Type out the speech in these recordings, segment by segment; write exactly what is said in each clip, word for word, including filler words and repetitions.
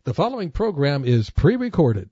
The following program is pre-recorded.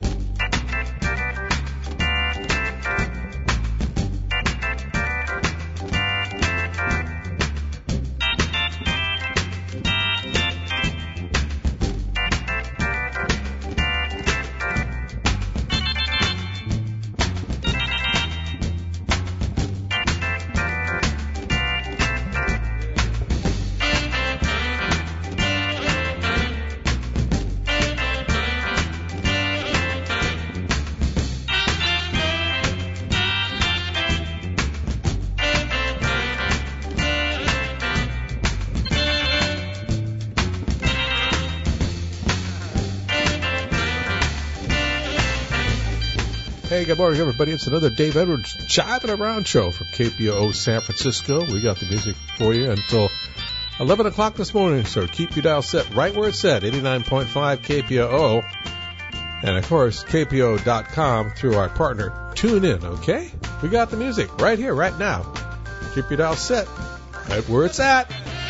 Hey, good morning, everybody. It's another Dave Edwards Jiving Around show from K P O O San Francisco. We got the music for you until eleven o'clock this morning, so keep your dial set right where it's set, eighty-nine point five K P O O. And, of course, K P O O dot com through our partner, Tune In, okay? We got the music right here, right now. Keep your dial set right where it's at.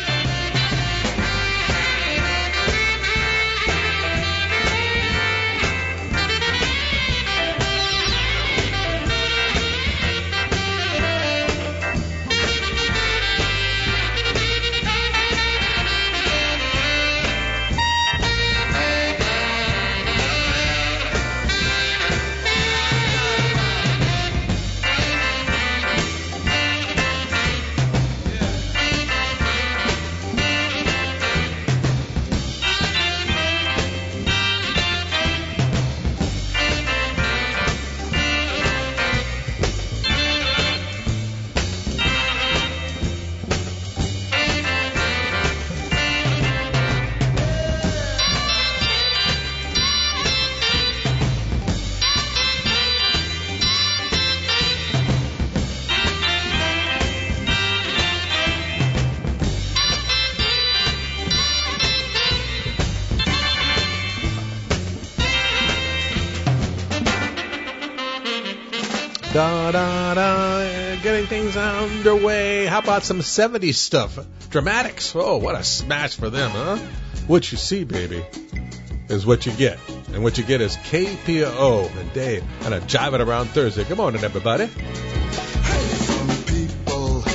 Da, da, da, getting things underway. How about some seventies stuff? Dramatics. Oh, what a smash for them, huh? What you see, baby, is what you get. And what you get is K P O O and Dave on a Jiving Around Thursday. Good morning, everybody. Hey, some people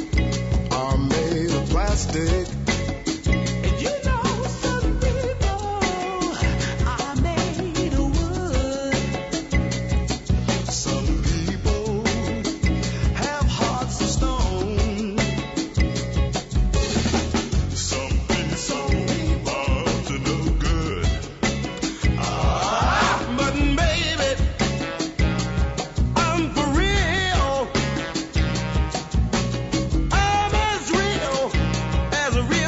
are made of plastic. As a real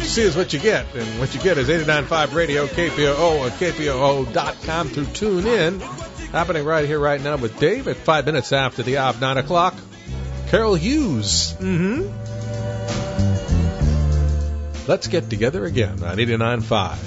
see is what you get, and what you get is eighty-nine point five Radio, K P O O, and K P O O dot com to tune in. Happening right here, right now with Dave at five minutes after the hour of nine o'clock. Carol Hughes. Mm-hmm. Let's get together again on eighty-nine point five.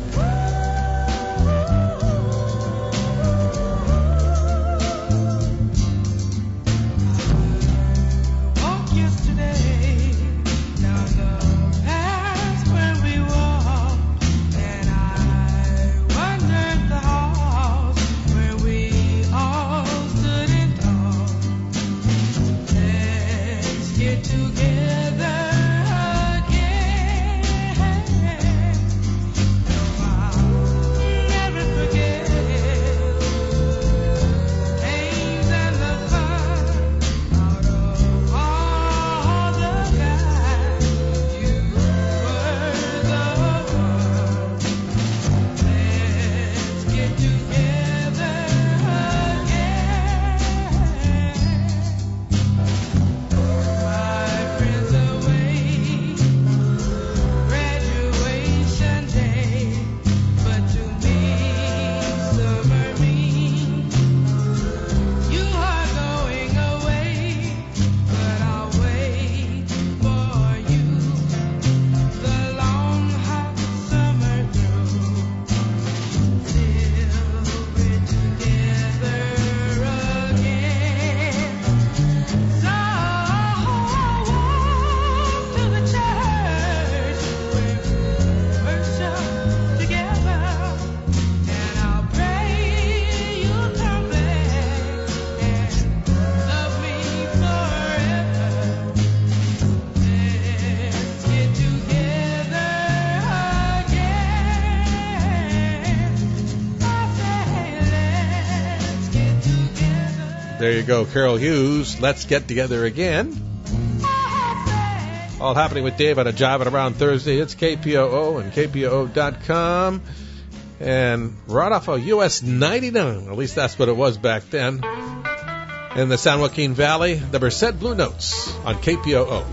There you go, Carol Hughes. Let's get together again. All happening with Dave on a Jiving Around Thursday. It's K P O O and K P O O dot com. And right off of U S ninety-nine, at least that's what it was back then, in the San Joaquin Valley, the Merced Blue Notes on K P O O.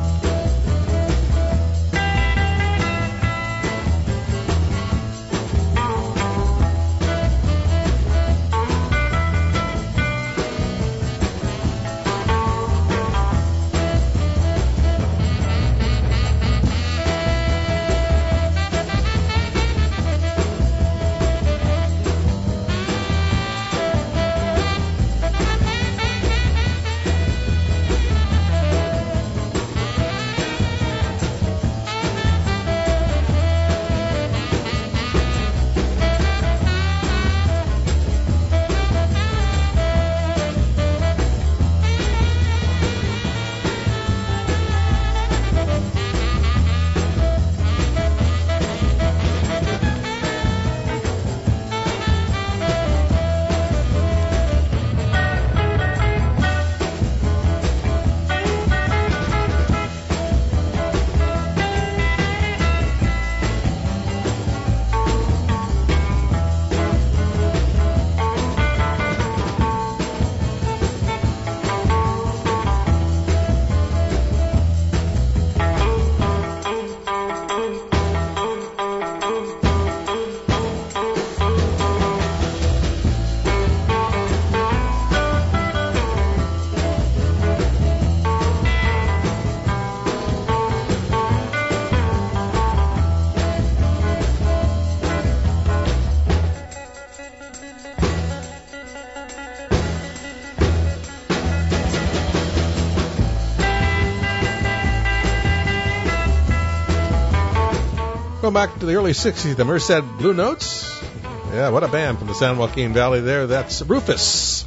Going back to the early sixties, the Merced Blue Notes. Yeah, what a band from the San Joaquin Valley there. That's Rufus.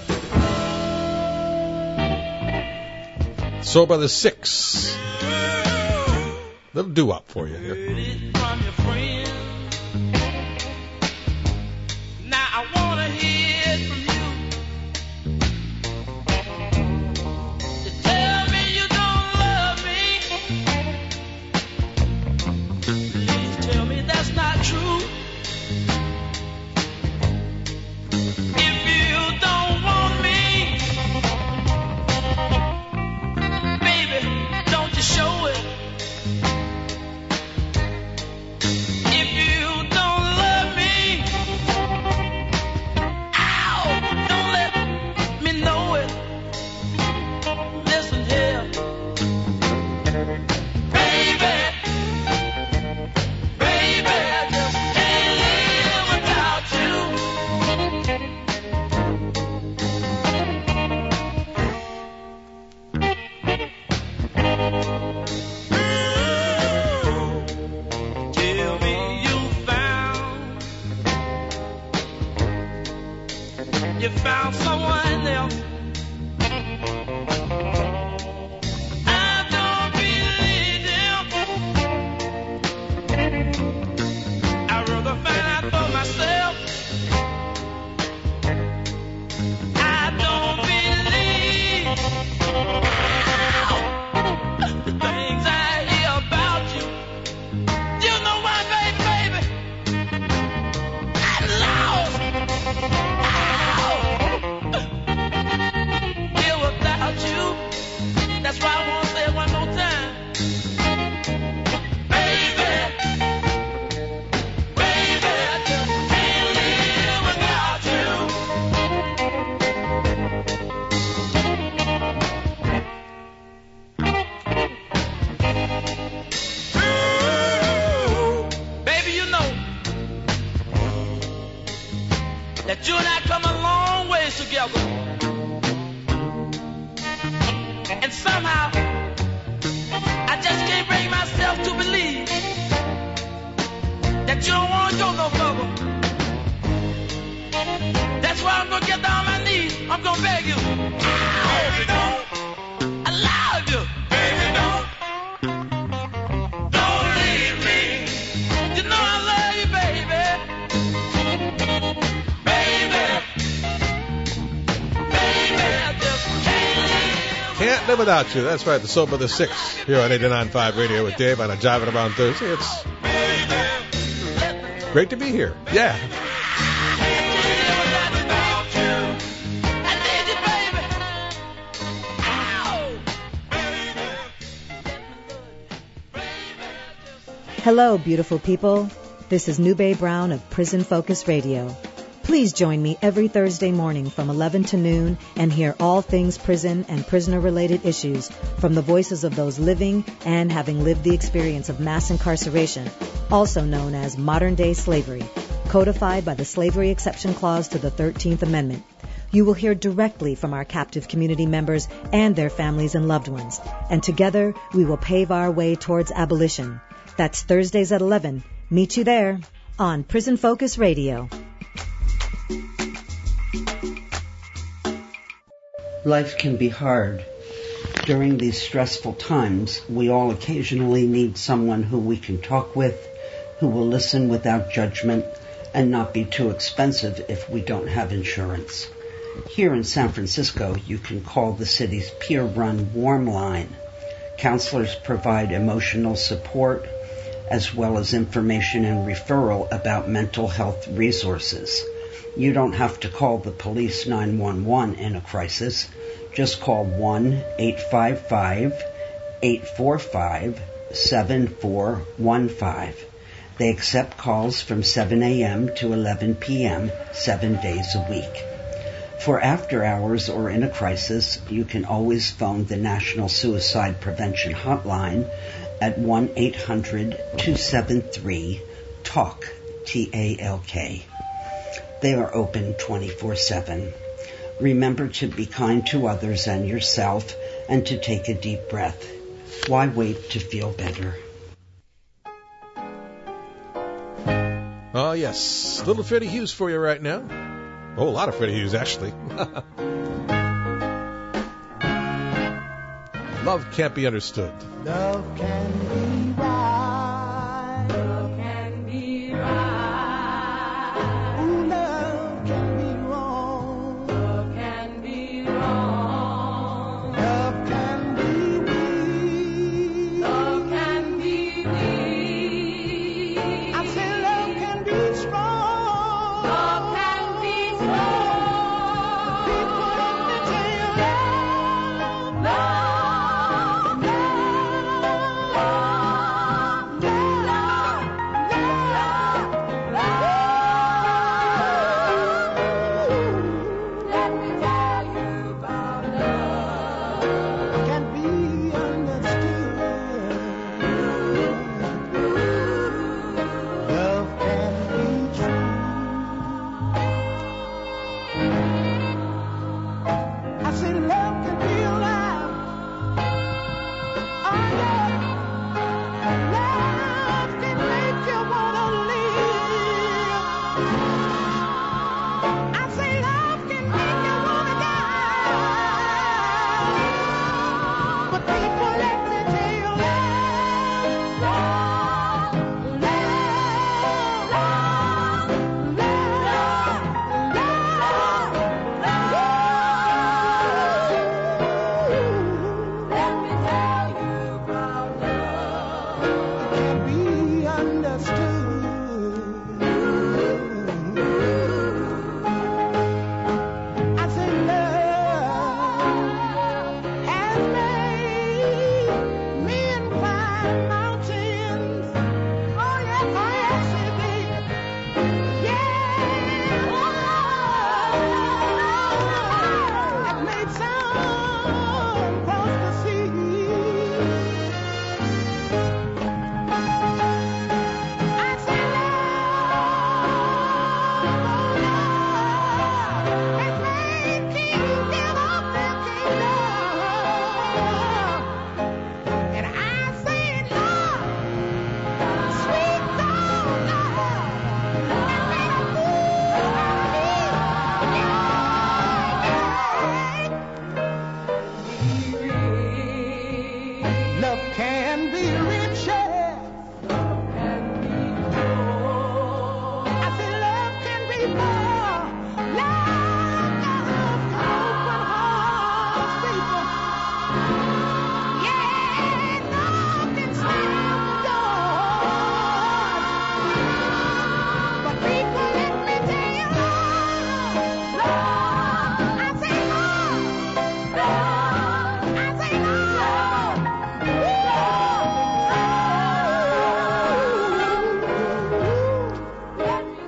Soul Brothers six. Little doo-wop for you here. Show it. you found someone else. I don't believe them. I'd rather find out for myself. I don't believe the things I hear about you. You know what, baby, baby? I'm lost. Here without you. That's why I want to say it one more time. Baby, baby, I just can't live without you. Baby, you know that you and I come a long ways together. And somehow, I just can't bring myself to believe that you don't want to go no further. That's why I'm going to get down on my knees. I'm going to beg you. Baby, don't. I love you. Baby, don't. Don't leave me. You know I love you, baby. Baby. Baby, I just can't live. Can't live without you. That's right. The Soap of the Six here on eighty-nine point five Radio with Dave on a Jiving Around Thursday. It's great to be here. Yeah. Hello, beautiful people. This is Nube Brown of Prison Focus Radio. Please join me every Thursday morning from eleven to noon and hear all things prison and prisoner-related issues from the voices of those living and having lived the experience of mass incarceration, also known as modern-day slavery, codified by the Slavery Exception Clause to the thirteenth Amendment. You will hear directly from our captive community members and their families and loved ones, and together we will pave our way towards abolition. That's Thursdays at eleven. Meet you there on Prison Focus Radio. Life can be hard. During these stressful times, we all occasionally need someone who we can talk with, who will listen without judgment, and not be too expensive if we don't have insurance. Here in San Francisco, you can call the city's peer-run Warm Line. Counselors provide emotional support, as well as information and referral about mental health resources. You don't have to call the police nine one one in a crisis. Just call one eight five five, eight four five, seven four one five. They accept calls from seven a.m. to eleven p.m. seven days a week. For after hours or in a crisis, you can always phone the National Suicide Prevention Hotline at one eight hundred, two seven three, TALK, T A L K. They are open twenty-four seven. Remember to be kind to others and yourself and to take a deep breath. Why wait to feel better? Oh, yes. Little Freddie Hughes for you right now. Oh, a lot of Freddie Hughes, actually. Love Can't Be Understood. Love can be right. Love can be right. Ooh, love can be wrong. Love can be wrong. Love can be weak. Love can be weak. I say love can be strong. Love can be strong. People let me tell you love, Love, love, love.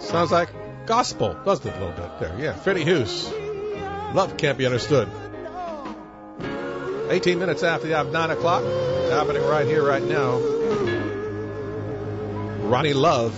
Sounds like gospel, doesn't it, a little bit there? Yeah, Freddie Hughes. Love Can't Be Understood. eighteen minutes after the hour of nine o'clock. Happening right here, right now. Ronnie Love.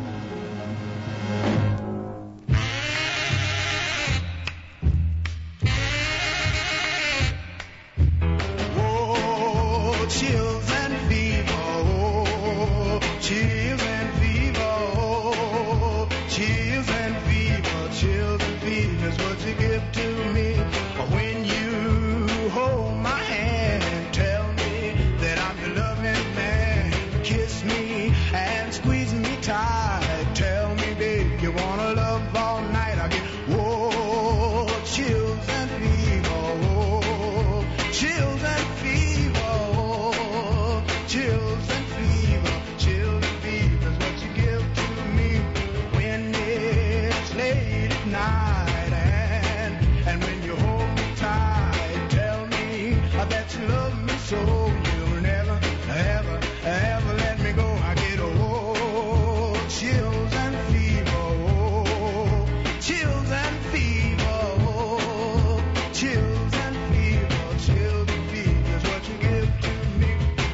Oh, chills and fever, oh, chills and fever, oh, chills and fever, chills and fever is what you give to me when you hold my hand and tell me that I'm your loving man. Kiss me and squeeze me tight. Tell me, babe, you wanna love all night. I get whoa, chills and fever, oh, chills and fever, oh, chills and fever, chills and fever is what you give to me when it's late at night and and when you hold me tight. Tell me that you love me so you'll never, ever, ever let me go. I get oh, chills and fever, oh, chills and fever, oh, chills and fever, chills and fever is what you give to me.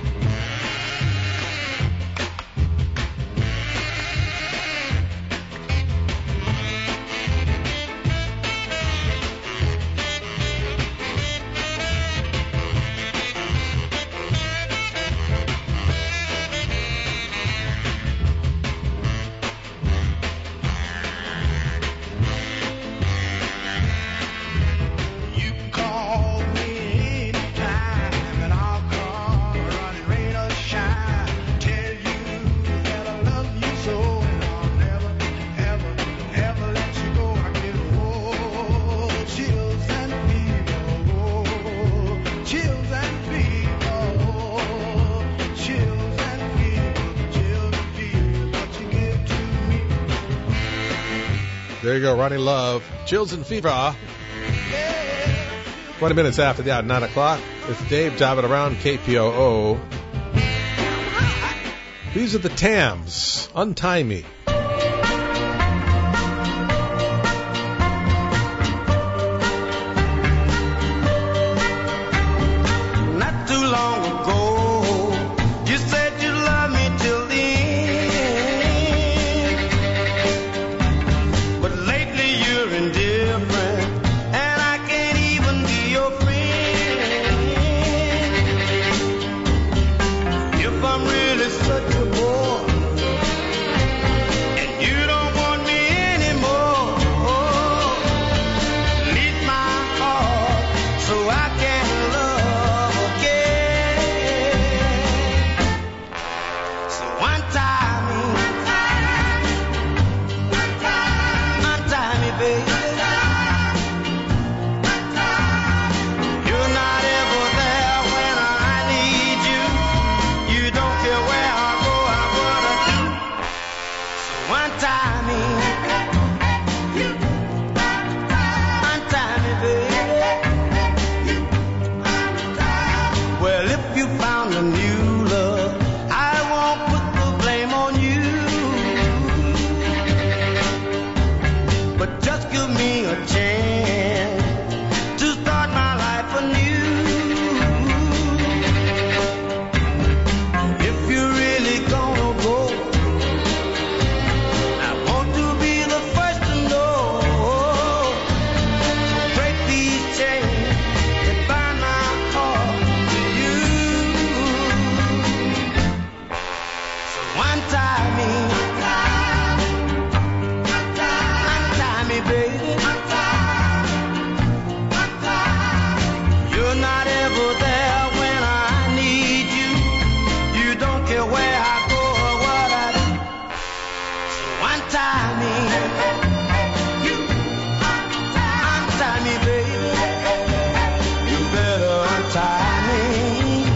You can call me anytime and I'll come running rain or shine. Tell you that I love you so and I'll never, ever, ever let you go. I get oh, chills and fever, oh, chills and fever, oh, chills and fever, chills and fever is what you give to me. There you go, Ronnie Love. Chills and Fever. twenty minutes after the hour, nine o'clock. It's Dave driving around K P O O. These are the Tams. Untie Me. Not too long ago, you said you love me till the end. But lately you're indifferent, and I can't even be your friend. If I'm really such a bore, and you don't want me anymore, leave my heart so I can love again. So untie me, untie me, baby. You're not ever there when I need you. You don't care where I go or what I do. So untie me, untie me, baby. Well, if you found a new love, I won't put the blame on you. But just give me a chance to start my life anew. If you're really gonna go, I want to be the first to know. So break these chains and bind my heart to you. So untie me, untie me, baby. You're not ever there when I need you. You don't care where I go or what I do. So untie me, untie me, baby. You better untie me.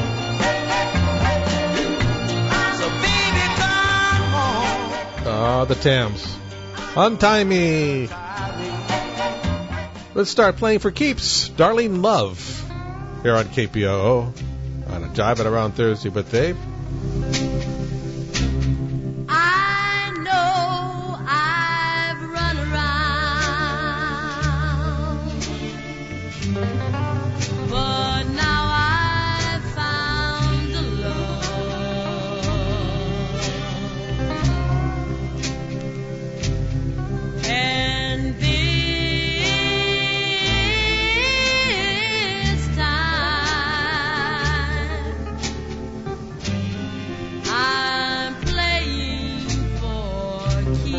So baby, come on. Ah, the Tams. Untie Me. Let's start playing for keeps. Darlene Love here on K P O O on a Jive It Around Thursday with Dave. I know I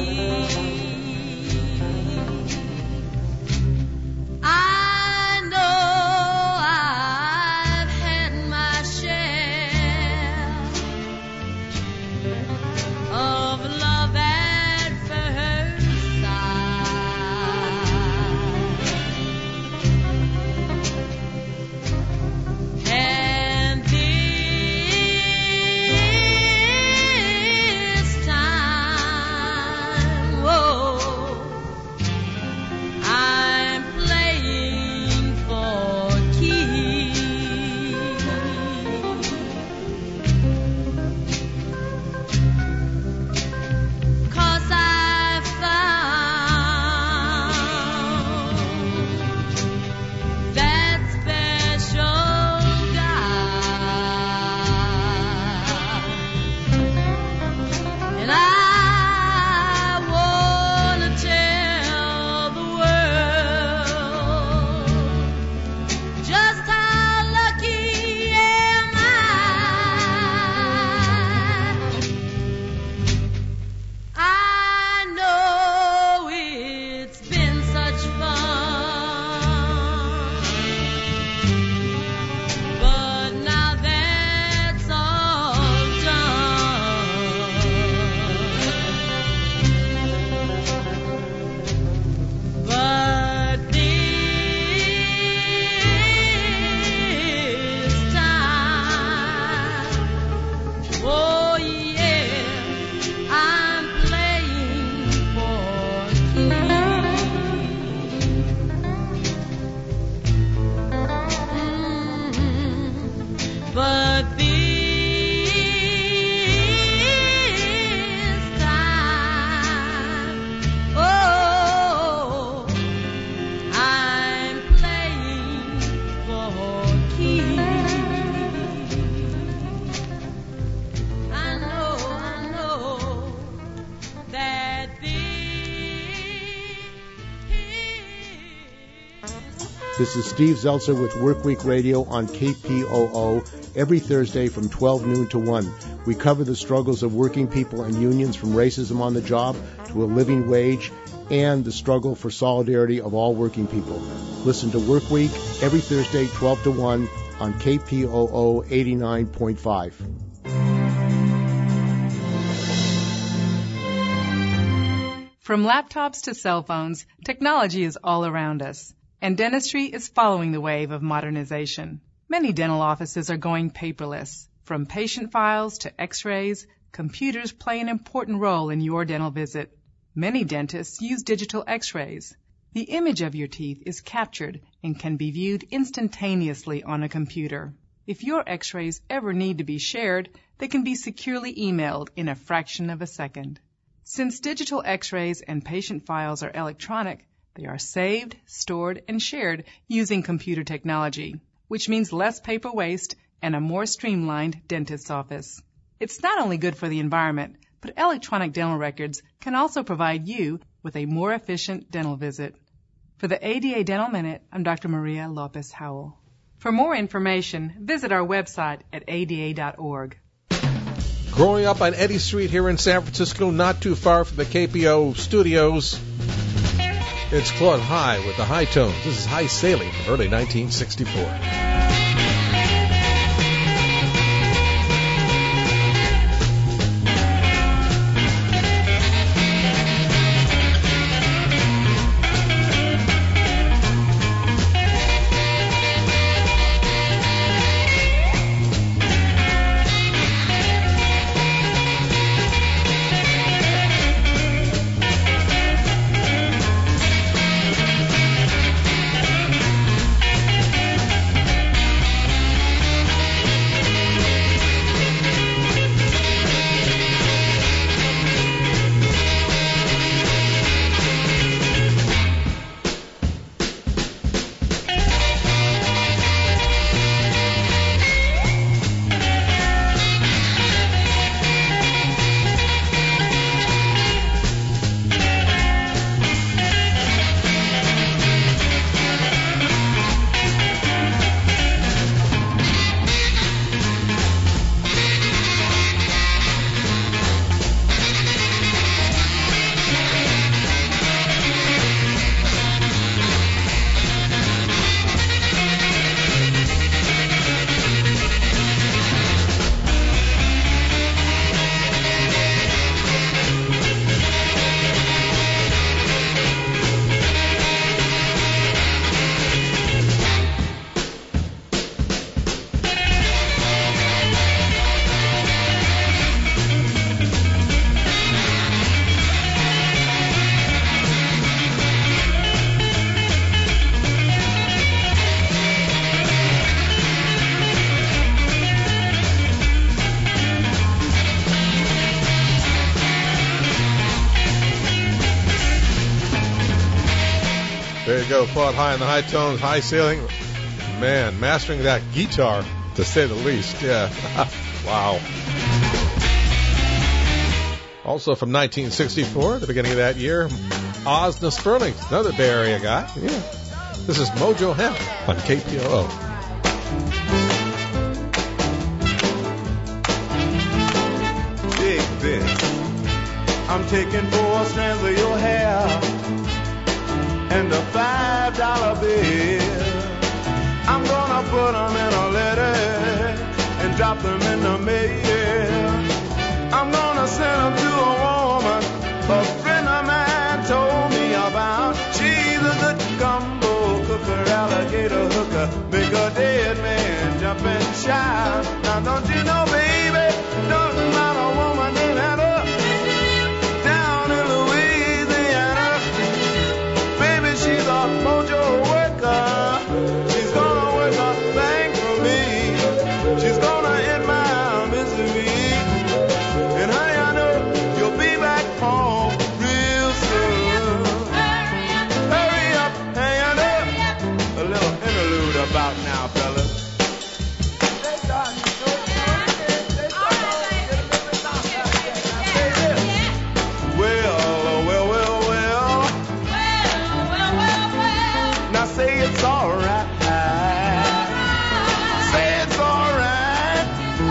I know I've had my share of love at first sight, and this time, whoa, I'm playing for keeps. 'Cause I found that special guy, and I wanna tell the world just how lucky am I. I know it's been such fun, but now that's all done. But this time, oh yeah, I'm playing for keeps. Mm, But this time, oh, I'm playing for keeps. I know, I know that this This is Steve Zeltzer with Workweek Radio on K P O O every Thursday from twelve noon to one. We cover the struggles of working people and unions, from racism on the job to a living wage, and the struggle for solidarity of all working people. Listen to Workweek every Thursday, twelve to one on K P O O eighty-nine point five. From laptops to cell phones, technology is all around us, and dentistry is following the wave of modernization. Many dental offices are going paperless. From patient files to x-rays, computers play an important role in your dental visit. Many dentists use digital x-rays. The image of your teeth is captured and can be viewed instantaneously on a computer. If your x-rays ever need to be shared, they can be securely emailed in a fraction of a second. Since digital x-rays and patient files are electronic, they are saved, stored, and shared using computer technology, which means less paper waste and a more streamlined dentist's office. It's not only good for the environment, but electronic dental records can also provide you with a more efficient dental visit. For the A D A Dental Minute, I'm Doctor Maria Lopez Howell. For more information, visit our website at A D A dot org. Growing up on Eddy Street here in San Francisco, not too far from the K P O studios, it's Claude High with the High Tones. This is High Sailing from early nineteen sixty-four. There you go, Claude High in the high tones, high ceiling. Man, mastering that guitar, to say the least. Yeah. Wow. Also from nineteen sixty-four, the beginning of that year, Oz the Sperlings, another Bay Area guy. Yeah. This is Mojo Hemp on K P O O. Dig this. I'm taking four strands of your hair and a five dollar bill. I'm gonna put them in a letter and drop them in the mail. I'm gonna send them to a woman a friend of mine told me about. She's a good gumbo cooker, alligator hooker, make a dead man jump and shout. Now don't you know, baby, nothing about a woman named Hannah down in Louisiana. Baby, she's a mojo worker. She's gonna work a thing for me. She's gonna end my misery. And honey, I know you'll be back home real soon. Hurry up, hang up. A little interlude about now, fellas. Well, well, well, well. Now say it's alright. Say it's alright.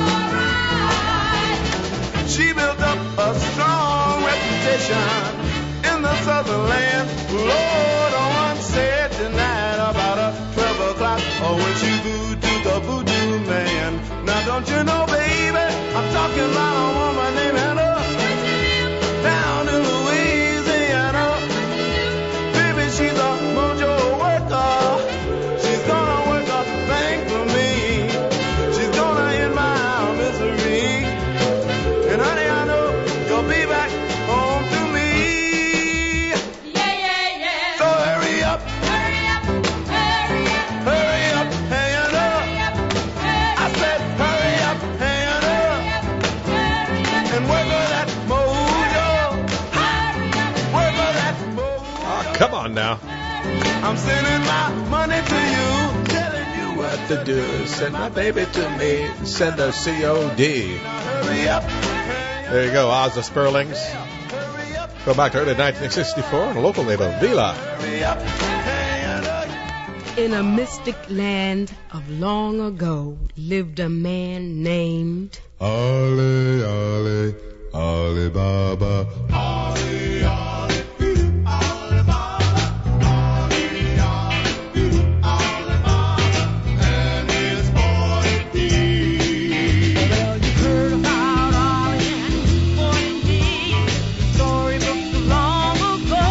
She built up a strong reputation in the southern land. Lord, oh, one said tonight about a twelve o'clock, or when she voodoo the voodoo man. Now don't you know, baby, I'm talking about a woman named Hannah down in Louisiana. Baby, she's a mojo worker. She's gonna work a thing for me. She's gonna end my misery. And honey, I know you'll be back home to me. Yeah, yeah, yeah. So hurry up, Hurry up, hurry up, hurry up, hang it up. hurry up, I said hurry up, hang it up. hurry up, And work on that mojo. Work on that mojo. Ah, come on now. I'm sending my money to you, telling you what What to do? Send my baby to me. Send a C O D. hurry up. There you go, Oz the Sperlings. Hurry up, Go back to early nineteen sixty-four on a local label, Vila. hurry up, hang it up. In a mystic land of long ago lived a man named Ali, Ali, Ali Baba. Ali, Ali, Ali Baba. Ali, Ali, Ali Baba. And his forty thieves. Well, you heard about Ollie and his forty thieves, storybooks of long ago.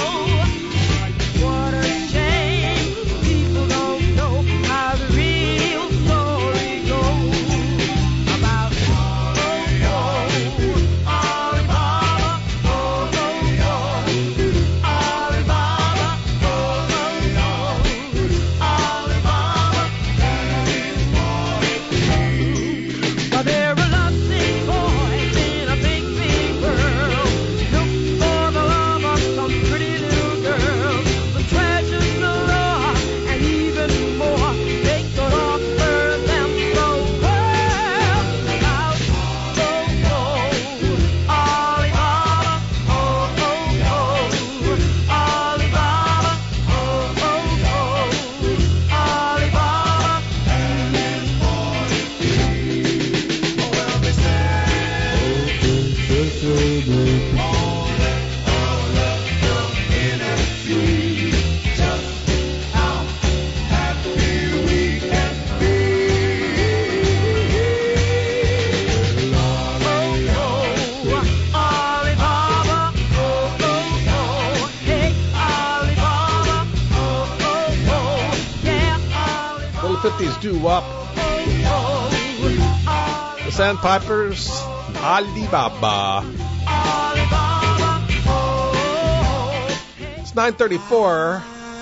What a shame people don't know how the real story goes about Ollie, Ollie, Ollie Baba, oh, oh, oh, Ollie Baba, oh, oh, oh, Ollie Baba and his forty thieves. Now there are lovesick boys in a big, big world, look for the love of some pretty little girl, the treasures galore, and even more they could offer them the world. About oh, oh, Ollie Baba, oh, oh, oh, Ollie Baba, oh, oh, oh, Ollie Baba and his forty thieves. Oh, well, they say, just how happy we can be. Oh, oh, Ollie Baba, oh, oh, oh, hey, Ollie Baba, oh, oh, oh, yeah, Ollie Baba, Little fifties doo-wop. oh, oh, The Sandpipers, Alibaba. Ollie Baba, oh, hey. It's nine thirty-four.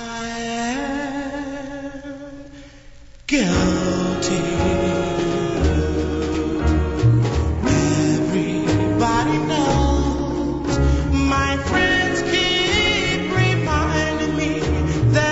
Guilty. Everybody knows. My friends keep reminding me that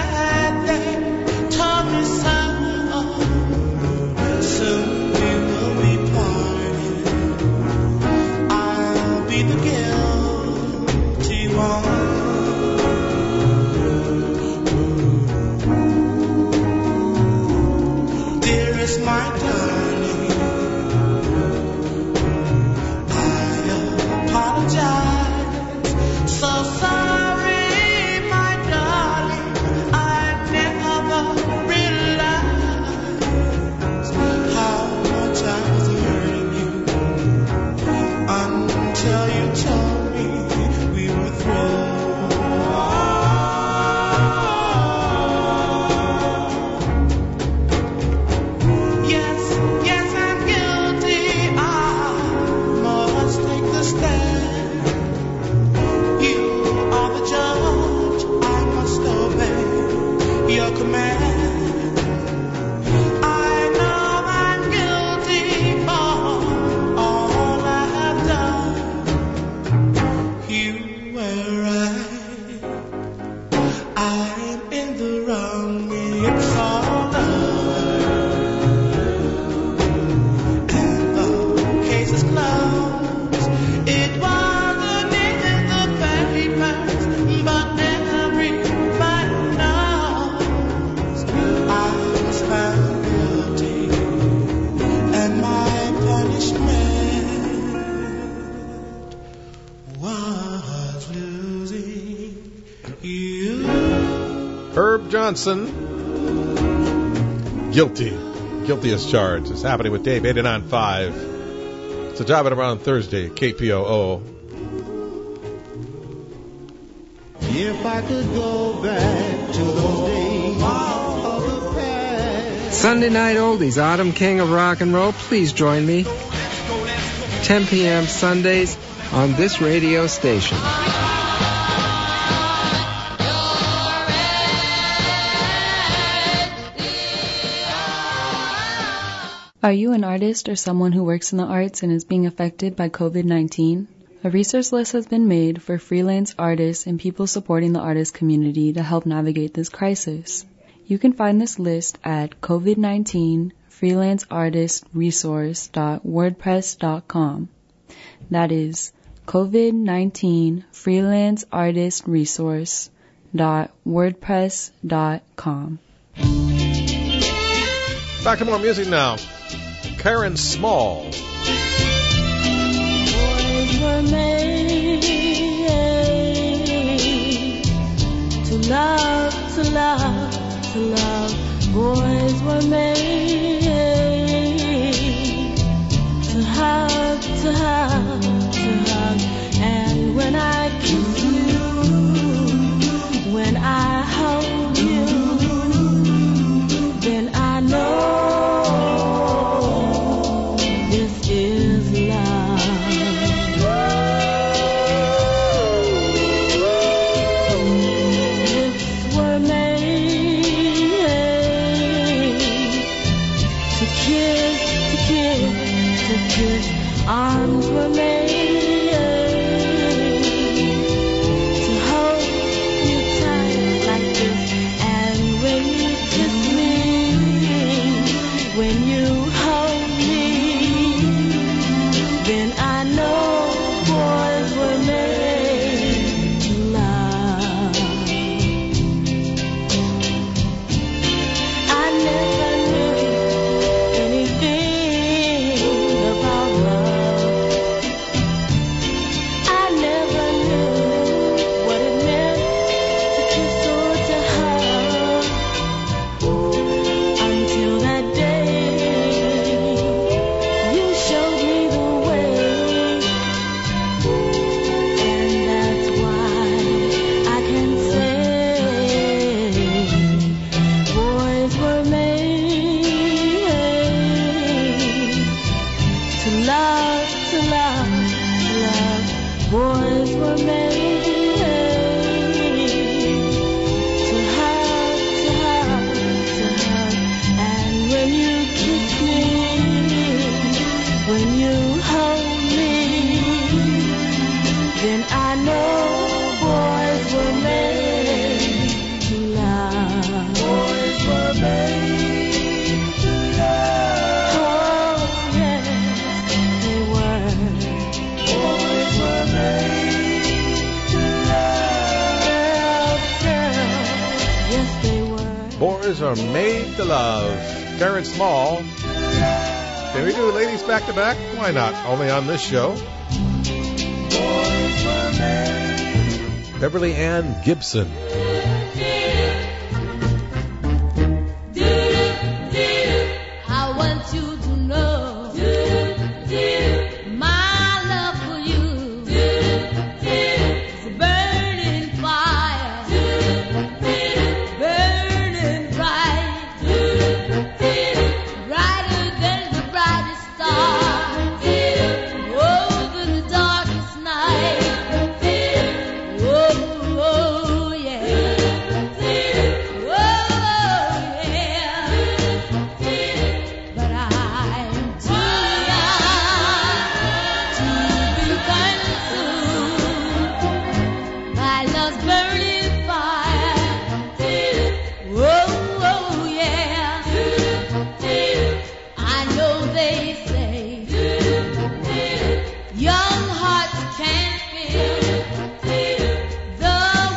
but everybody knows I was found guilty, and my punishment was losing you. Herb Johnson, guilty. Guilty as charged. It's happening with Dave, eighty-nine point five. It's a job at around Thursday, K P O O. If I could go back to those days of the past. Sunday Night Oldies, Autumn King of Rock and Roll. Please join me. ten p.m. Sundays on this radio station. Are you an artist or someone who works in the arts and is being affected by covid nineteen? A resource list has been made for freelance artists and people supporting the artist community to help navigate this crisis. You can find this list at covid nineteen freelance artist resource dot wordpress dot com. That is covid nineteen freelance artist resource dot wordpress dot com. Back to more music now. Karen Small. Boys were made to love, to love, to love. Boys were made to hug, to hug, to hug. And when I kiss you, when I hold you, then I know arms were made to hold you tight like this. And when you kiss me, when you hold me, then I know boys were made to love. I never knew anything about love. I never knew what it meant to kiss or to hug until that day you showed me the way, and that's why I can say boys were made to love, to love, to love. Boys were made to hug, to hug, to hug. And when you kiss me, when you hold me, then I know boys were made to love. Boys were made to love. Oh, yes, they were. Boys were made to love. Girl, girl, yes, they were. Boys are made to love. Karen Small. Can we do ladies back to back? Why not? Only on this show. Beverly Ann Gibson. I want you to know my love for you is a burning fire, burning bright, brighter than the brightest star, over the darkest night. Oh, oh, yeah. Oh, yeah. But I'm too young to be consumed by love's burning fire. Oh, oh, yeah. I know they say young hearts can't feel the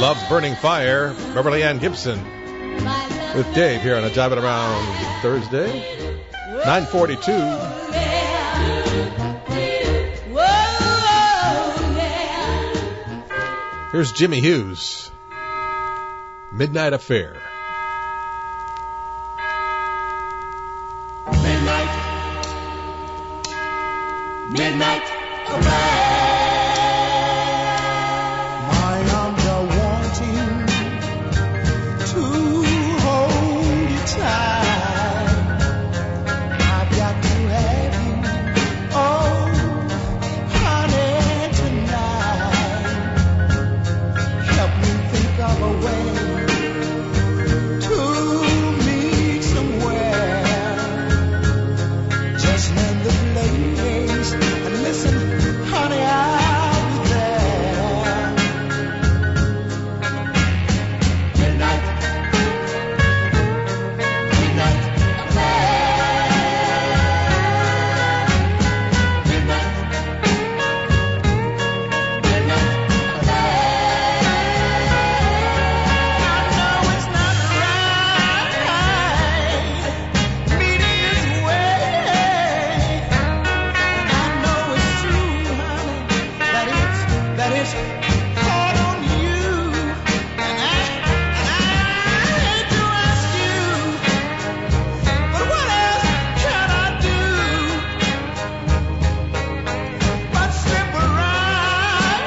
Love's Burning Fire, Beverly Ann Gibson with Dave here on a Jiving Around Thursday, nine forty-two. Here's Jimmy Hughes, Midnight Affair. Midnight, midnight affair. My arms are wanting to hold you tight. I've got to have you, oh, honey, tonight. Help me think of a way to meet somewhere. Just mend the place and listen, honey, I'll be there. Midnight, midnight affair. Midnight, midnight affair. I know it's not right meeting this way. I know it's true, honey, that it's, that it's hard on you. And I, and I hate to ask you, but what else can I do but slip around?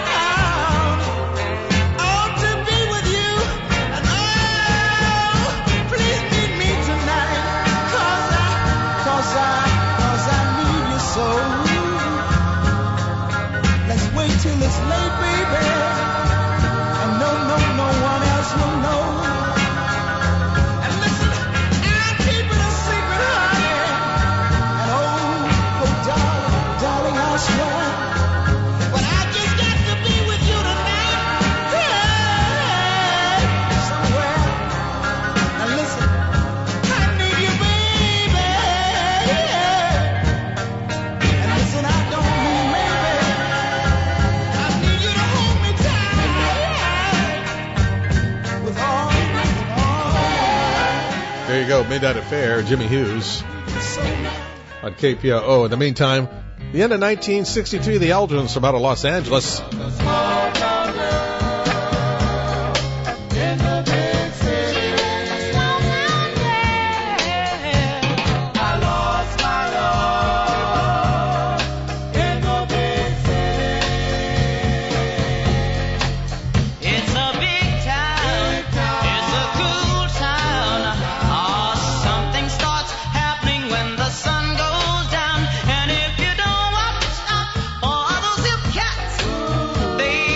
Oh, to be with you, and oh, please meet me tonight, 'cause I, 'cause I, 'cause I need you so. Let's wait till it's late, baby, and no, no, no one else will know. And listen, I'll keep it a secret, honey. And oh, oh, darling, darling, I swear, but I just got to be with you tonight, hey, somewhere. Now listen, I need you, baby. And listen, I don't mean maybe. I need you to hold me tight with all, with all. There you go, Midnight Affair, Jimmy Hughes on K P O O. In the meantime, the end of nineteen sixty-three, the Aldrins from out of Los Angeles. I lost my love in the big city. It's a big town. It's a cool town. Ah, something starts happening when the sun goes down. And if you don't watch out for those hip cats, they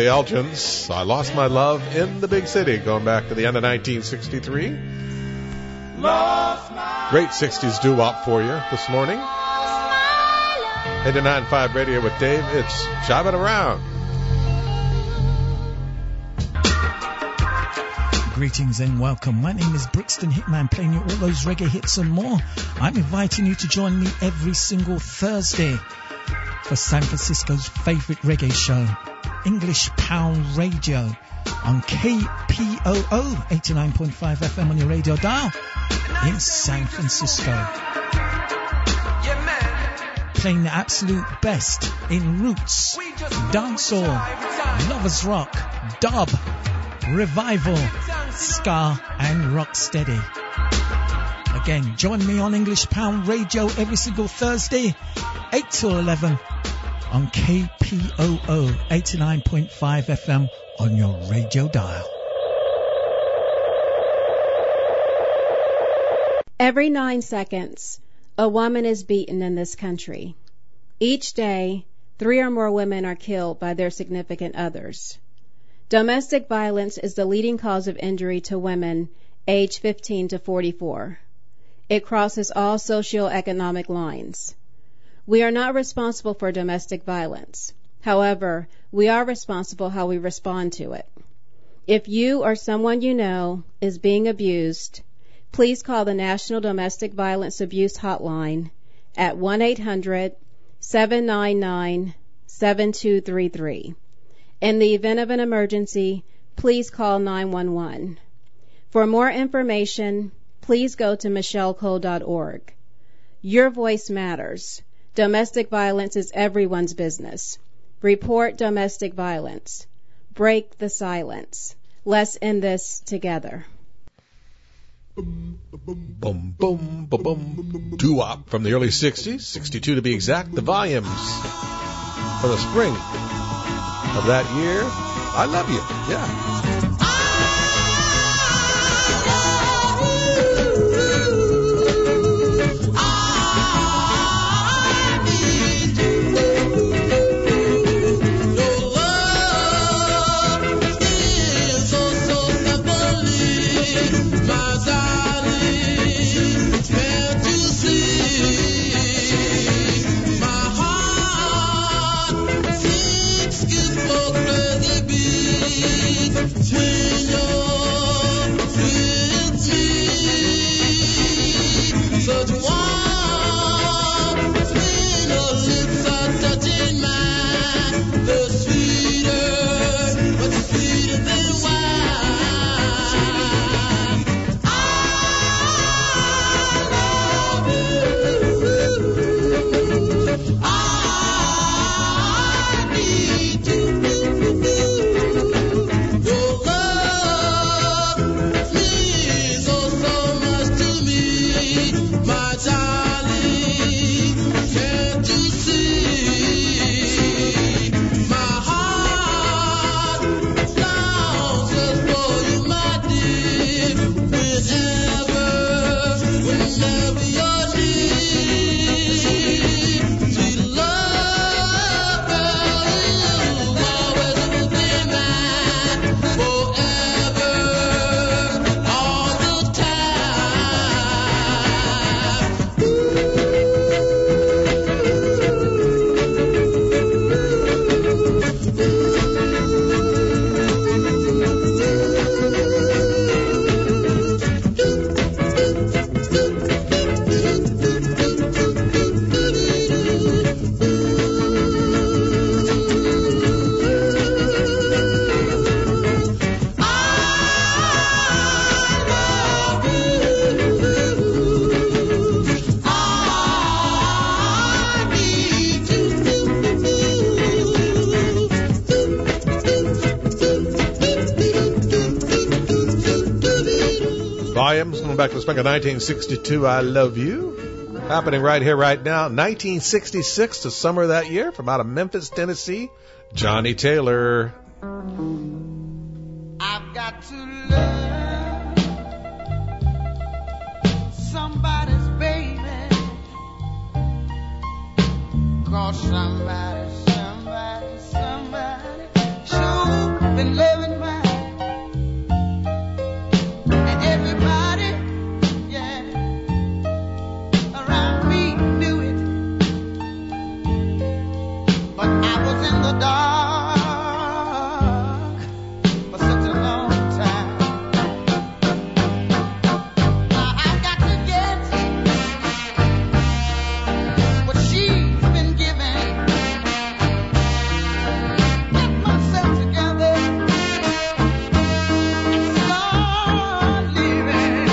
the Elgins. I Lost My Love in the Big City, going back to the end of nineteen sixty-three. Great sixties doo-wop for you this morning. eighty-nine point five Radio with Dave. It's Jive It Around. Greetings and welcome. My name is Brixton Hitman, playing you all those reggae hits and more. I'm inviting you to join me every single Thursday for San Francisco's favorite reggae show, English Pound Radio, on K P O O eighty-nine point five F M on your radio dial in San Francisco. Playing the absolute best in roots, dancehall, lovers rock, dub, revival, ska and rocksteady. Again, join me on English Pound Radio every single Thursday, eight till eleven on K P O O eighty-nine point five F M on your radio dial. Every nine seconds, a woman is beaten in this country. Each day, three or more women are killed by their significant others. Domestic violence is the leading cause of injury to women aged fifteen to forty-four. It crosses all socioeconomic lines. We are not responsible for domestic violence. However, we are responsible how we respond to it. If you or someone you know is being abused, please call the National Domestic Violence Abuse Hotline at one eight hundred, seven nine nine, seven two three three. In the event of an emergency, please call nine one one. For more information, please go to michelle cole dot org. Your voice matters. Domestic violence is everyone's business. Report domestic violence. Break the silence. Let's end this together. Boom, boom, boom, boom. Doo-wop from the early sixties, sixty-two to be exact. The Volumes for the spring of that year. I Love You. Yeah. Volumes, going back to the spring of nineteen sixty-two, I Love You. Happening right here, right now. nineteen sixty-six, the summer of that year, from out of Memphis, Tennessee, Johnny Taylor. I've got to love somebody's baby, 'cause somebody, somebody, somebody sure been loving mine. And everybody, yeah, around me knew it. But I was in the dark for such a long time. Now I've got to get what she's been giving. Get myself together. Start living.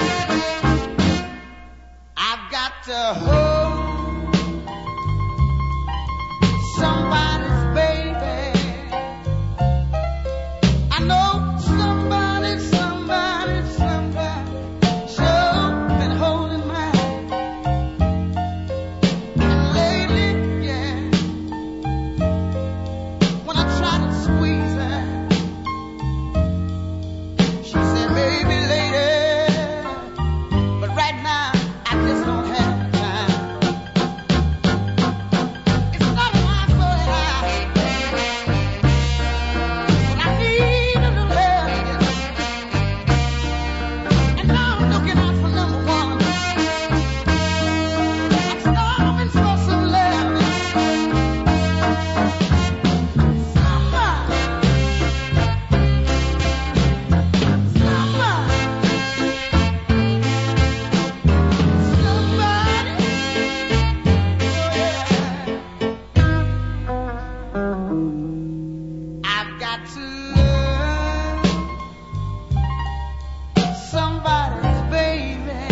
I've got to hold somebody's baby. I know somebody, somebody, somebody sure been holding mine. And lately, yeah, when I try to squeeze her, she said, maybe later, but right now I just don't have time. It's not my fault that I, when I need a little help, and now I'm looking out for number one. I'm starving for some love. Somebody, I've got to love somebody's baby.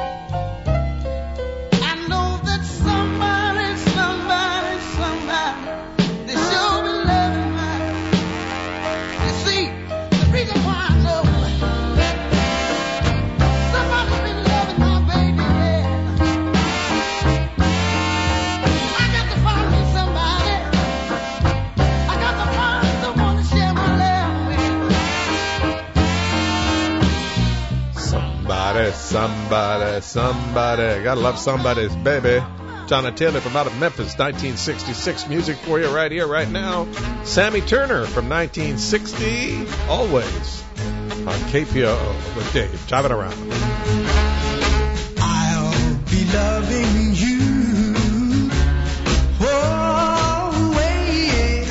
I know that somebody, somebody, somebody, they sure been loving mine. You see, the reason why I know somebody's been loving my baby, yeah. I got to find me somebody. I got to find someone to share my love with. Somebody, somebody, somebody. Gotta love somebody's baby. Donna Taylor from out of Memphis, nineteen sixty-six. Music for you right here, right now. Sammy Turner from nineteen sixty. Always on K P O O with Dave. Driving around. I'll be loving you always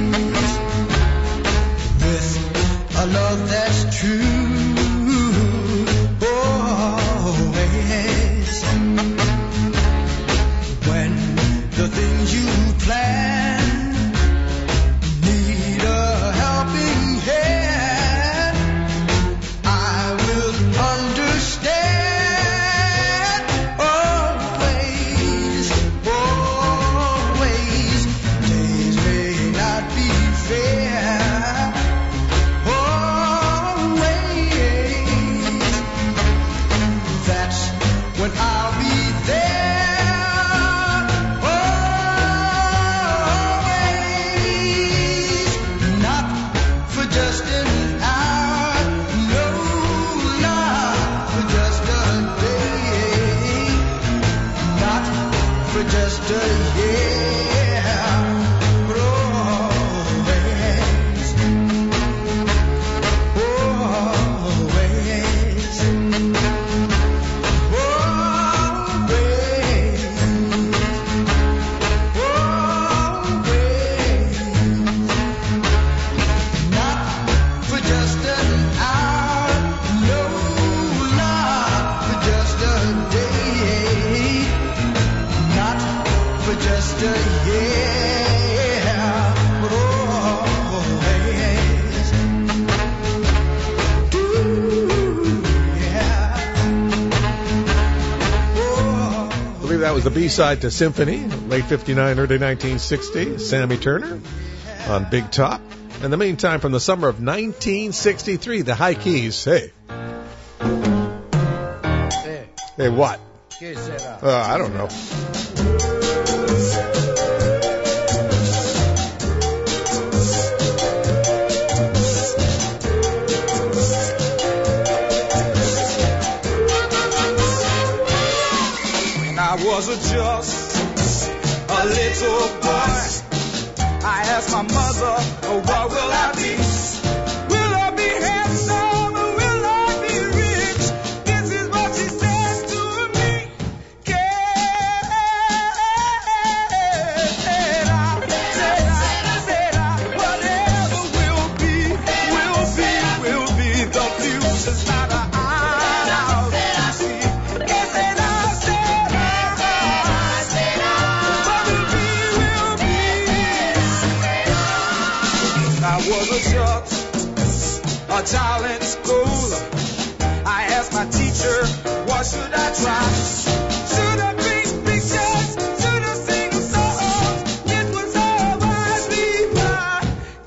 with a love that's true. Always when the things you plan need a helping hand, I will understand. Always, always, days may not be fair. Always, that's when I'll be there. Always, not for just an hour, no, not for just a day, not for just a year, but always, always, not for just an hour, no, not for just a day, not for just a year, but always. Do, yeah. Oh. I believe that was the B-side to Symphony, late fifty-nine, early nineteen sixty. Sammy Turner on Big Top. In the meantime, from the summer of nineteen sixty-three, the High Keys. Hey. Hey, Hey, what? ¿qué será? Uh, I don't know. When I was a just a little boy, I asked my mother, oh, what will I be a child in school. I asked my teacher, what should I try? Should I paint pictures? Should I sing songs? It was all I be my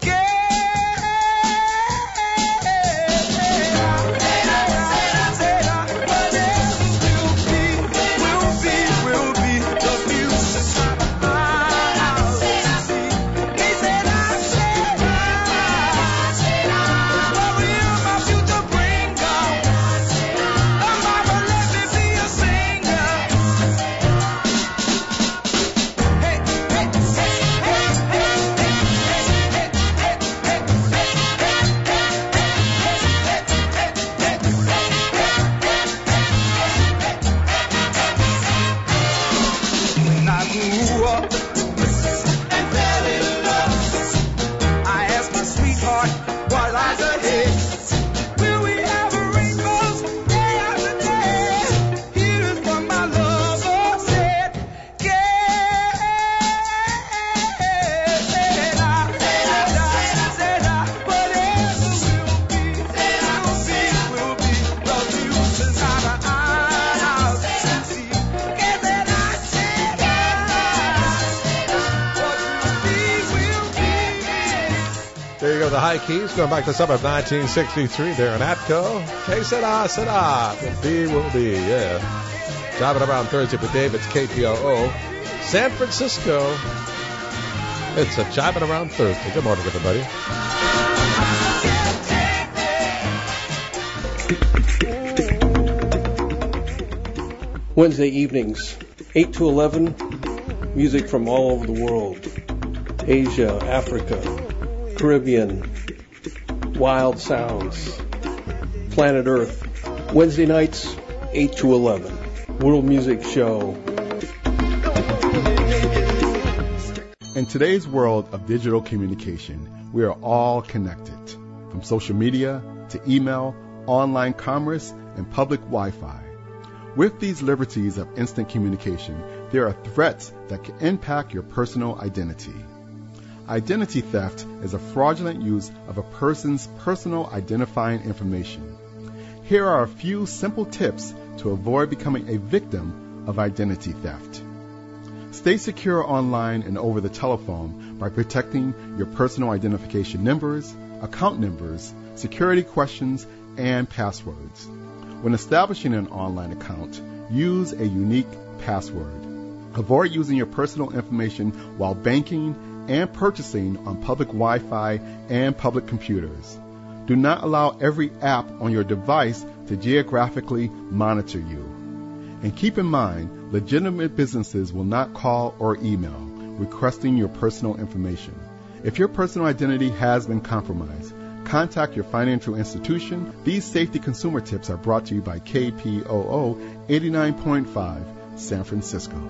The High Keys, going back to summer of nineteen sixty-three there in Atco. Que sera, sera. Will be, will be, yeah. Driving around Thursday with Dave, it's K P O O. San Francisco, it's a Jiving Around Thursday. Good morning, everybody. Wednesday evenings, eight to eleven, music from all over the world. Asia, Africa, Caribbean, wild sounds, planet Earth. Wednesday nights, eight to eleven. World Music Show. In today's world of digital communication, we are all connected. From social media to email, online commerce, and public Wi-Fi. With these liberties of instant communication, there are threats that can impact your personal identity. Identity theft is a fraudulent use of a person's personal identifying information. Here are a few simple tips to avoid becoming a victim of identity theft. Stay secure online and over the telephone by protecting your personal identification numbers, account numbers, security questions, and passwords. When establishing an online account, use a unique password. Avoid using your personal information while banking and purchasing on public Wi-Fi and public computers. Do not allow every app on your device to geographically monitor you. And keep in mind, legitimate businesses will not call or email requesting your personal information. If your personal identity has been compromised, contact your financial institution. These safety consumer tips are brought to you by K P O O eighty-nine point five San Francisco.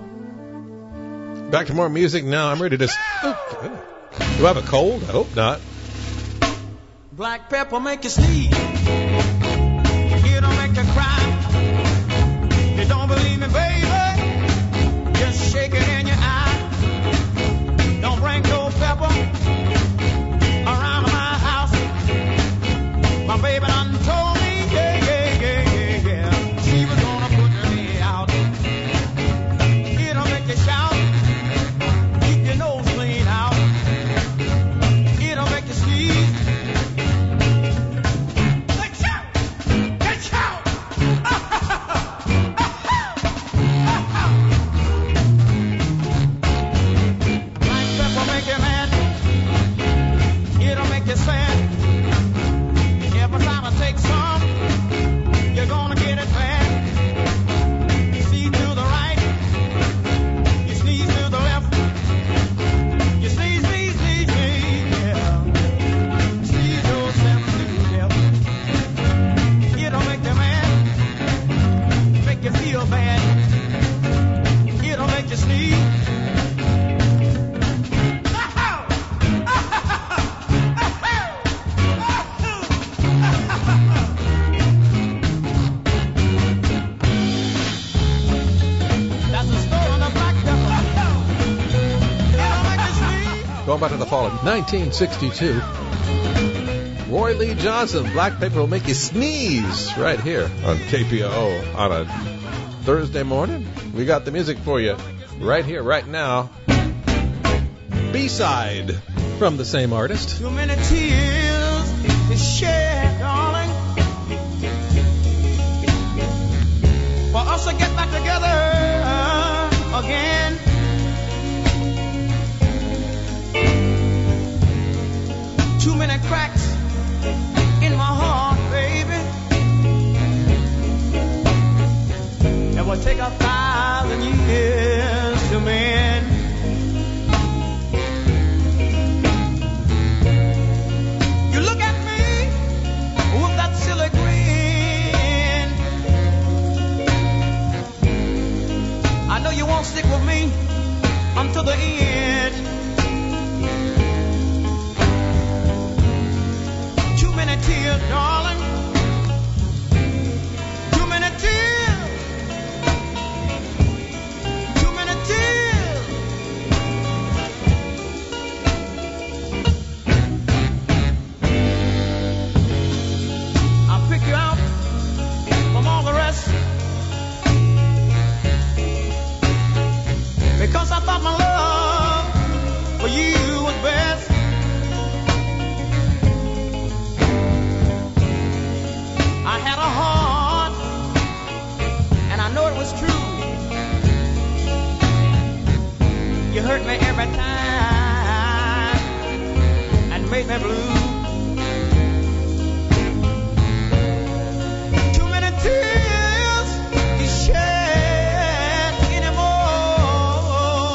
Back to more music now. I'm ready to... Oh, do I have a cold? I hope not. Black pepper make you sneeze. It'll make you cry. You don't believe me, baby? Just shake it in your eye. Don't bring no pepper around my house. My baby done told me, yeah, yeah, yeah, yeah, yeah. She was gonna put me out. It'll make you shout. Keep your nose clean out. It'll make you sneeze. Going back to the fall of nineteen sixty-two. Roy Lee Johnson, Black Paper Will Make You Sneeze, right here on K P O O on a Thursday morning. We got the music for you right here, right now. B-side from the same artist. Too many tears to shed, darling, for us to get back together again. Too many cracks in my heart, baby. It will take a thousand years to mend. You look at me with that silly grin. I know you won't stick with me until the end. Too many tears, darling. Too many tears. Too many tears. I'll pick you out from all the rest, because I thought my love for you was best. I had a heart, and I know it was true. You hurt me every time and made me blue. Too many tears to shed anymore.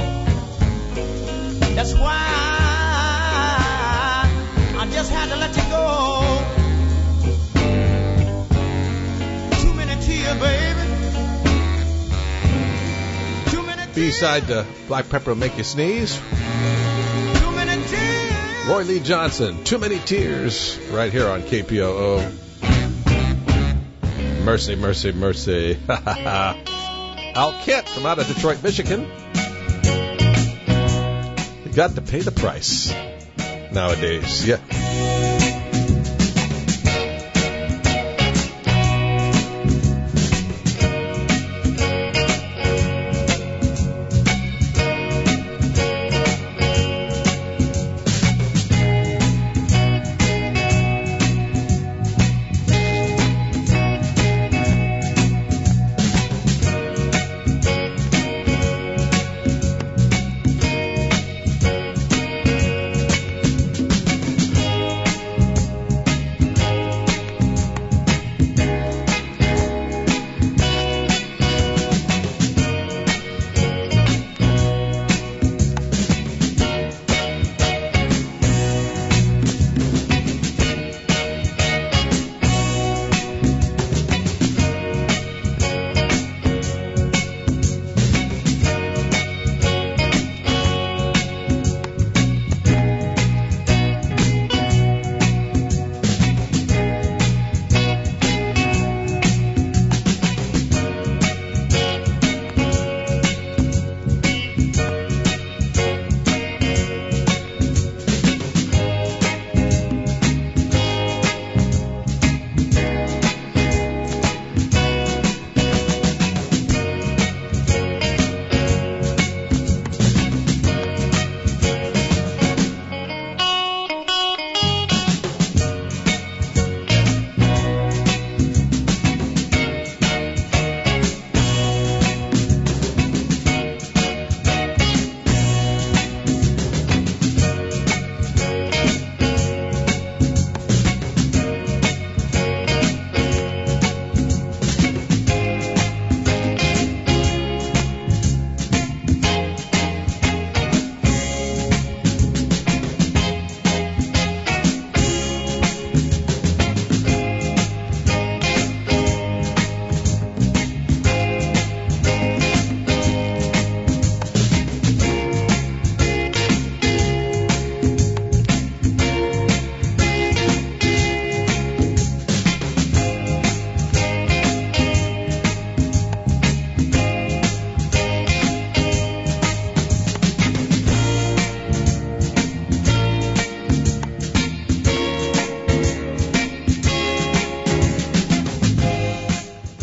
That's why I just had to let you go. B-side to Black Pepper Will Make You Sneeze. Roy Lee Johnson, Too Many Tears, right here on K P O O. Mercy, mercy, mercy. Al Kent from out of Detroit, Michigan. You got to pay the price nowadays. Yeah.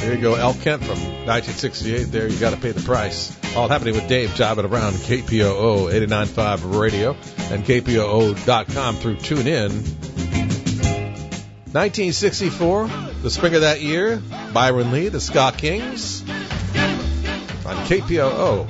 There you go, El Kent from nineteen sixty-eight. There, you got to pay the price. All happening with Dave Jiving around K P O O eighty-nine point five Radio and K P O O dot com through TuneIn. nineteen sixty-four, the spring of that year, Byron Lee, the Ska Kings on K P O O.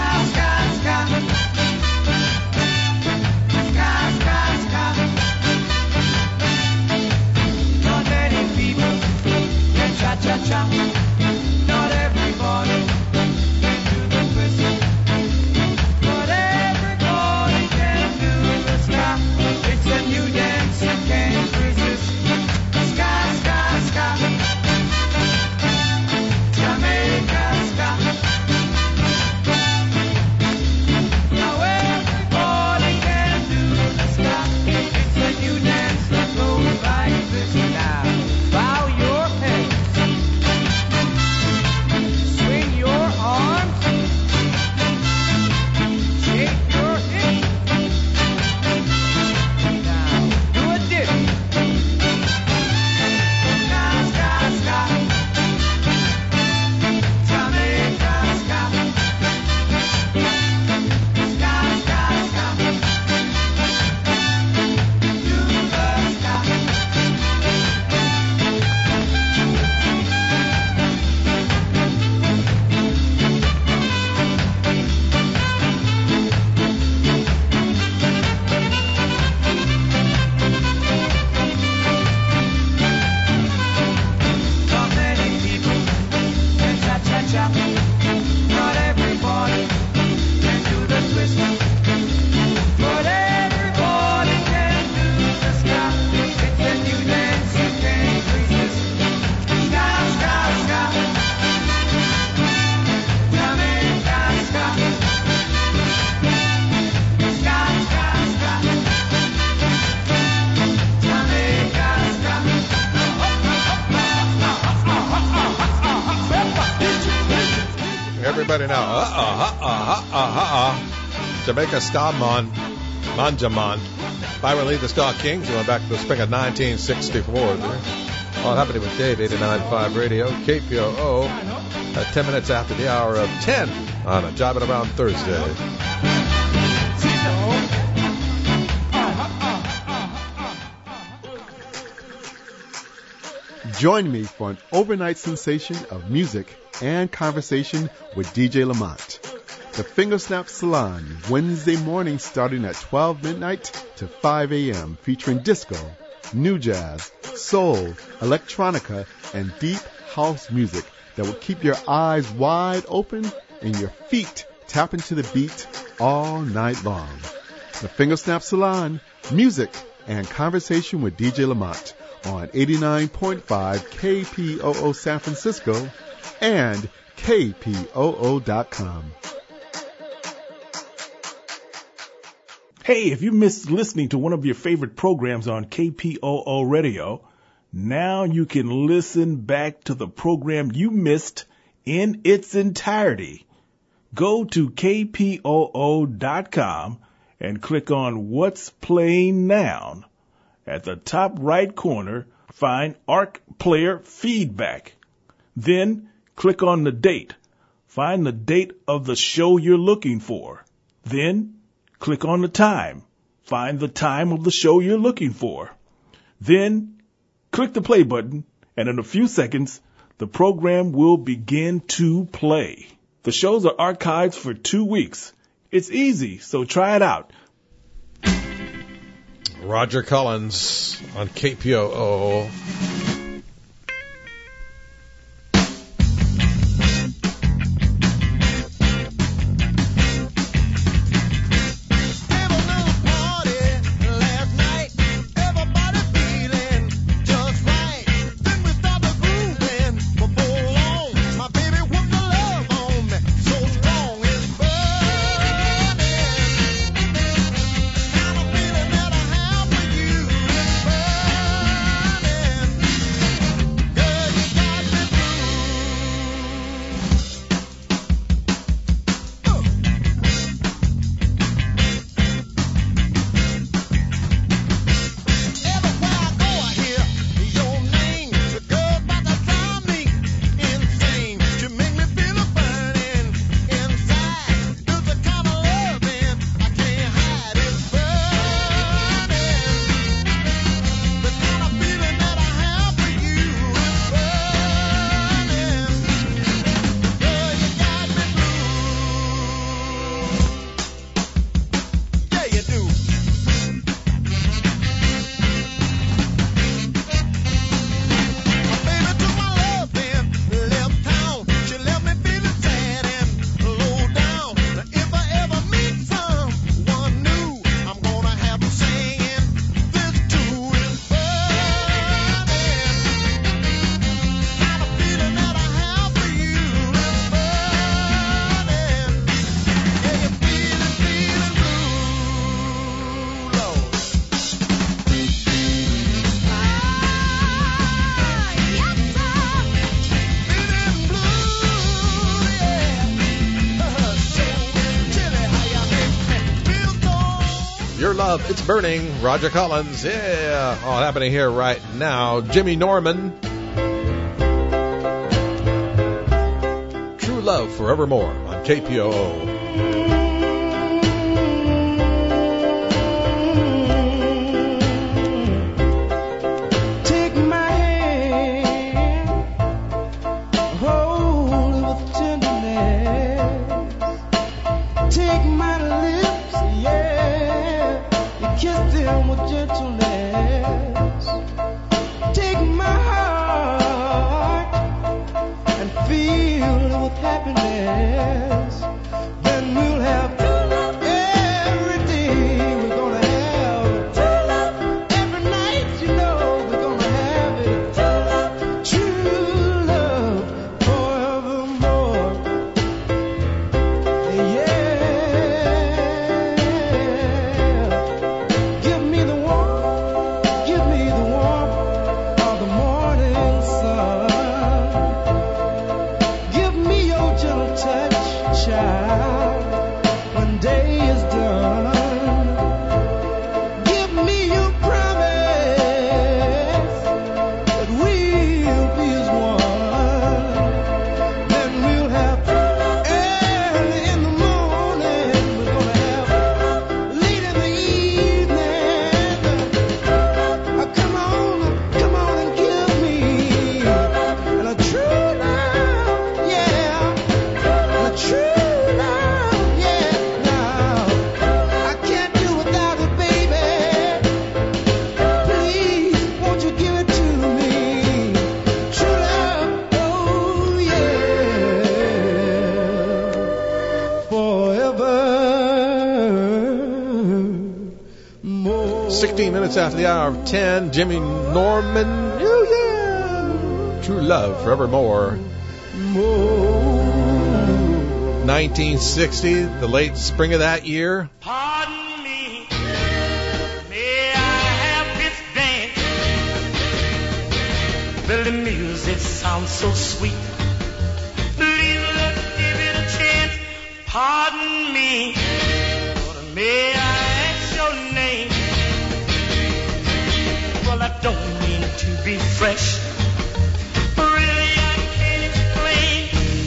Not many people can cha-cha-cha. Not everybody can do the twist. But everybody can do the ska. It's a new dance you can't resist. Ska, ska, ska. Jamaica ska. Now everybody can do the ska. It's a new dance that goes like this. Now bow your head, swing your arms, shake your hips. Now do a dip. Ska, ska, ska. Jamaica ska. Ska, ska, ska. Do the ska. Not many people can cha-cha-cha. Not everybody can do the twist. But everybody can do the ska. It's a new dance you can't resist. Ska, ska, ska. Jamaica ska. Ska, ska, ska. Jamaica ska. Everybody now. Uh-uh, uh-uh, uh-uh, uh-uh. Jamaica Ska Mon, Manjaman. Byron Lee, the Ska Kings, going back to the spring of nineteen sixty-four. There. All happening with Dave, eighty-nine point five Radio, K P O O, at ten minutes after the hour of ten on a Jiving Around Thursday. Join me for an overnight sensation of music and conversation with D J Lamont. The Fingersnap Salon, Wednesday morning starting at twelve midnight to five a.m., featuring disco, new jazz, soul, electronica, and deep house music that will keep your eyes wide open and your feet tapping to the beat all night long. The Fingersnap Salon, music and conversation with D J Lamont on eighty-nine point five K P O O San Francisco and K P O O dot com. Hey, if you missed listening to one of your favorite programs on K P O O Radio, now you can listen back to the program you missed in its entirety. Go to K P O O dot com and click on What's Playing Now. At the top right corner, find Arc Player Feedback. Then click on the date. Find the date of the show you're looking for. Then click on the time. Find the time of the show you're looking for. Then click the play button, and in a few seconds, the program will begin to play. The shows are archived for two weeks. It's easy, so try it out. Roger Collins on K P O O. Love, It's Burning, Roger Collins. Yeah, all happening here right now. Jimmy Norman. True Love Forevermore on K P O O. sixteen minutes after the hour of ten, Jimmy Norman, oh yeah, True Love Forevermore. nineteen sixty, the late spring of that year. Pardon me, may I have this dance? Well, the music sounds so sweet. Please let's give it a chance. Pardon me, but may I ask your name? Well, I don't mean to be fresh. Really, I can't explain.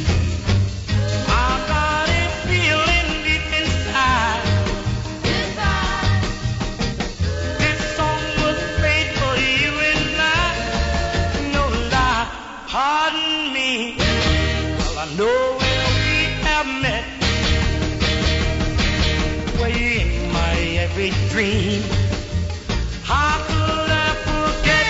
I've got a feeling deep inside. Inside. This song was made for you and I. No lie, pardon me. Well, I know where we have met. Way in my every dream. How could I forget?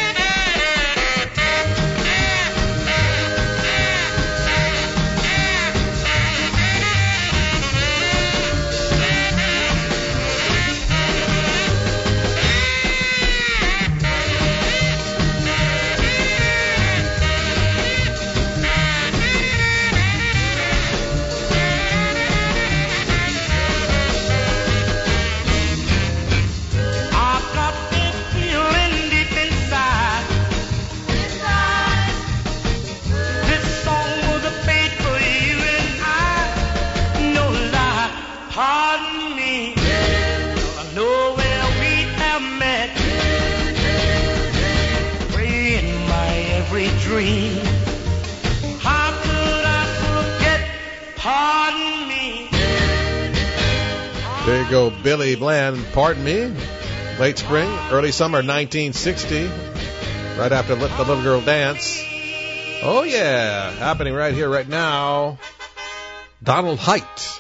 Dream. How could I forget? Pardon me. There you go, Billy Bland, Pardon Me. Late spring, early summer nineteen sixty. Right after Let the Little Girl Dance. Oh yeah, happening right here, right now. Donald Haidt.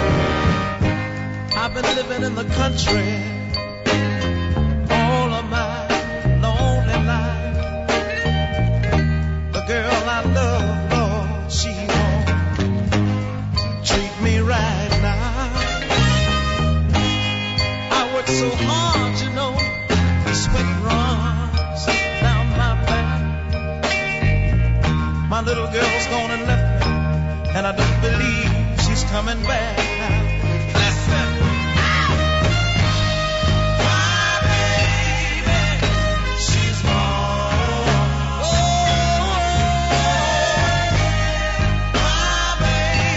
I've been living in the country all of my lonely life. Girl I love, Lord, she won't treat me right now. I work so hard, you know, the sweat runs down my back. My little girl's gone and left me, and I don't believe she's coming back now. Listen.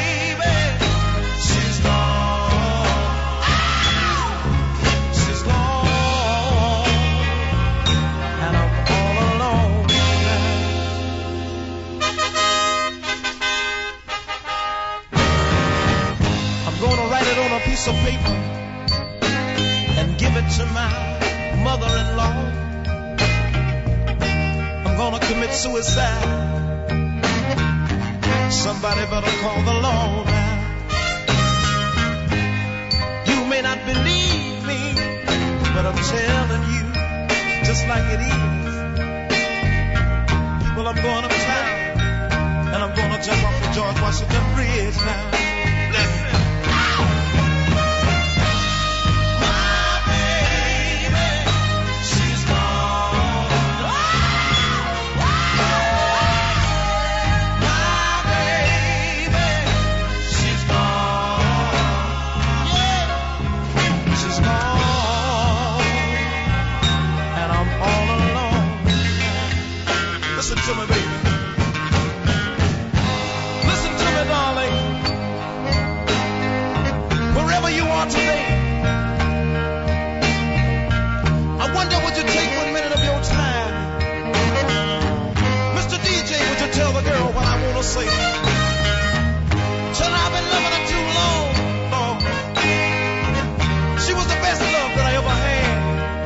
She's gone. piece of paper and give it to my mother-in-law. I'm gonna commit suicide. Somebody better call the law now. You may not believe me, but I'm telling you just like it is. Well, I'm going uptown and I'm gonna jump off the George Washington Bridge now. Listen. Listen to me, baby. Listen to me, darling. Wherever you are today, I wonder would you take one minute of your time? Mister D J, would you tell the girl what I want to say? Tell her I've been loving her too long, Lord. She was the best love that I ever had.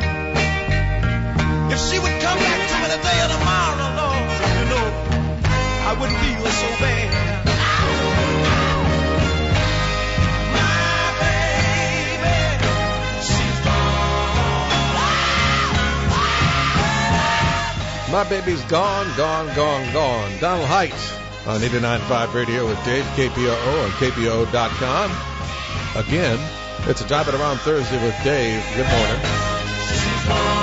If she would come back to me today or tomorrow, Lord, you know, I wouldn't feel so bad. My baby, she's gone. My baby's gone, gone, gone, gone. Donald Heights on eighty-nine point five Radio with Dave, K P O O and K P O O dot com. Again, it's a Drive It Around Thursday with Dave. Good morning. She's gone.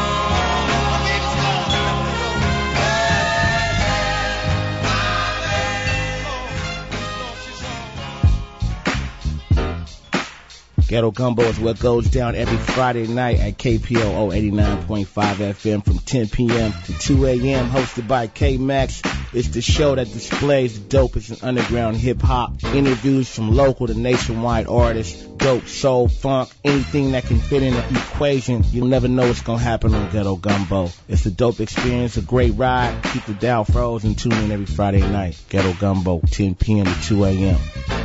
Ghetto Gumbo is what goes down every Friday night at K P O O eighty-nine point five F M from ten p.m. to two a.m. hosted by K-Max. It's the show that displays the dopest in underground hip-hop. Interviews from local to nationwide artists. Dope, soul, funk, anything that can fit in the equation. You'll never know what's going to happen on Ghetto Gumbo. It's a dope experience, a great ride. Keep the dial froze and tune in every Friday night. Ghetto Gumbo, ten p.m. to two a.m.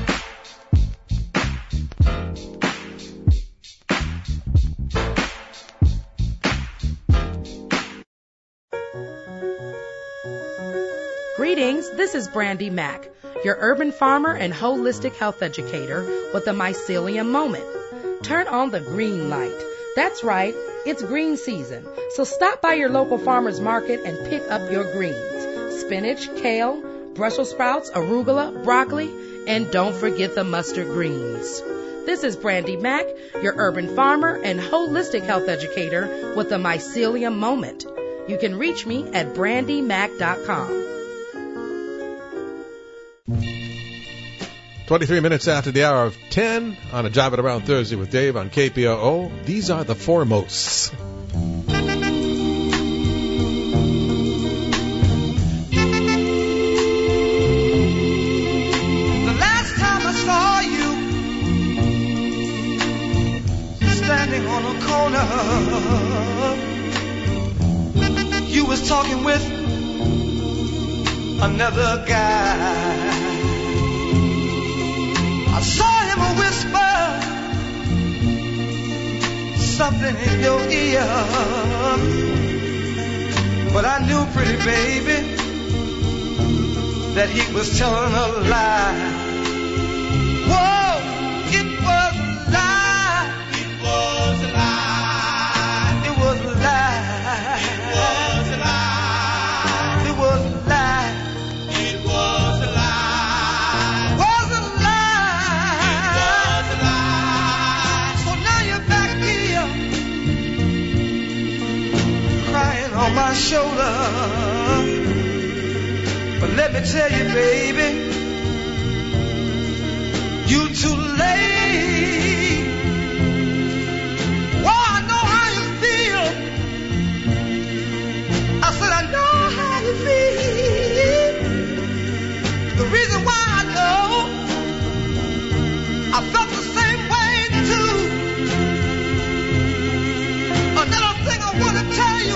Greetings, this is Brandy Mack, your urban farmer and holistic health educator with the Mycelium Moment. Turn on the green light. That's right, it's green season, so stop by your local farmer's market and pick up your greens. Spinach, kale, Brussels sprouts, arugula, broccoli, and don't forget the mustard greens. This is Brandy Mack, your urban farmer and holistic health educator with the Mycelium Moment. You can reach me at brandy mack dot com. twenty-three minutes after the hour of ten on a Drive It Around Thursday with Dave on K P O O. These are the Foremosts. The last time I saw you standing on a corner, you was talking with another guy. I saw him whisper something in your ear, but I knew, pretty baby, that he was telling a lie. Whoa, it was a lie. It was a lie. It was a lie. It was a lie. It was a lie. It was a lie. On my shoulder, but let me tell you, baby, you too late. Well, I know how you feel. I said I know how you feel. The reason why I know, I felt the same way too. Another thing I want to tell you.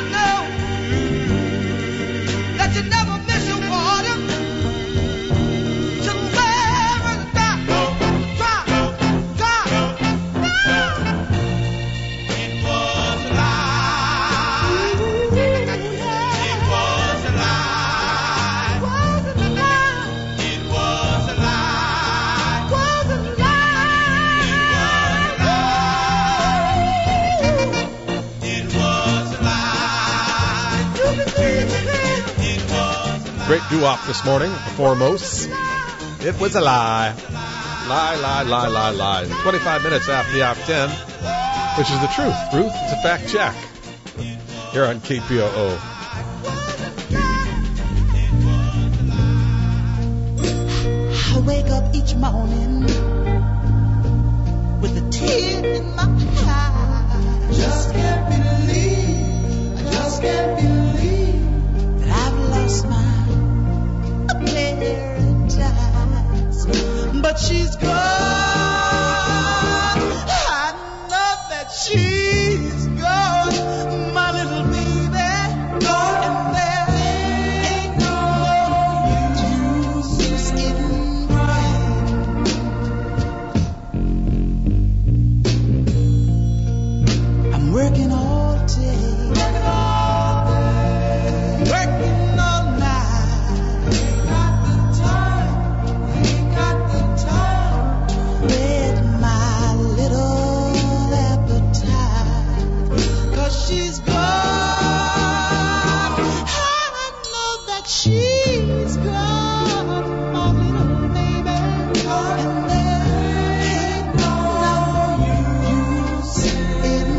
You never miss your water. Great doo-wop this morning, the Foremost. It was a lie. Lie, lie, lie, lie, lie. twenty-five minutes after the hour of ten, which is the truth. Ruth, it's a fact check. Here on K P O O. I wake up each morning with a tear in my eye. Just can't believe, I just can't believe that I've lost my paradise. But she's gone. I know that she's gone, my little baby. Gone, and there ain't no use in I'm working all day, working all day, working all night. Ain't got the time, ain't got the time. With my little appetite, 'cause she's gone. I know that she's gone, my little baby. And there ain't no use in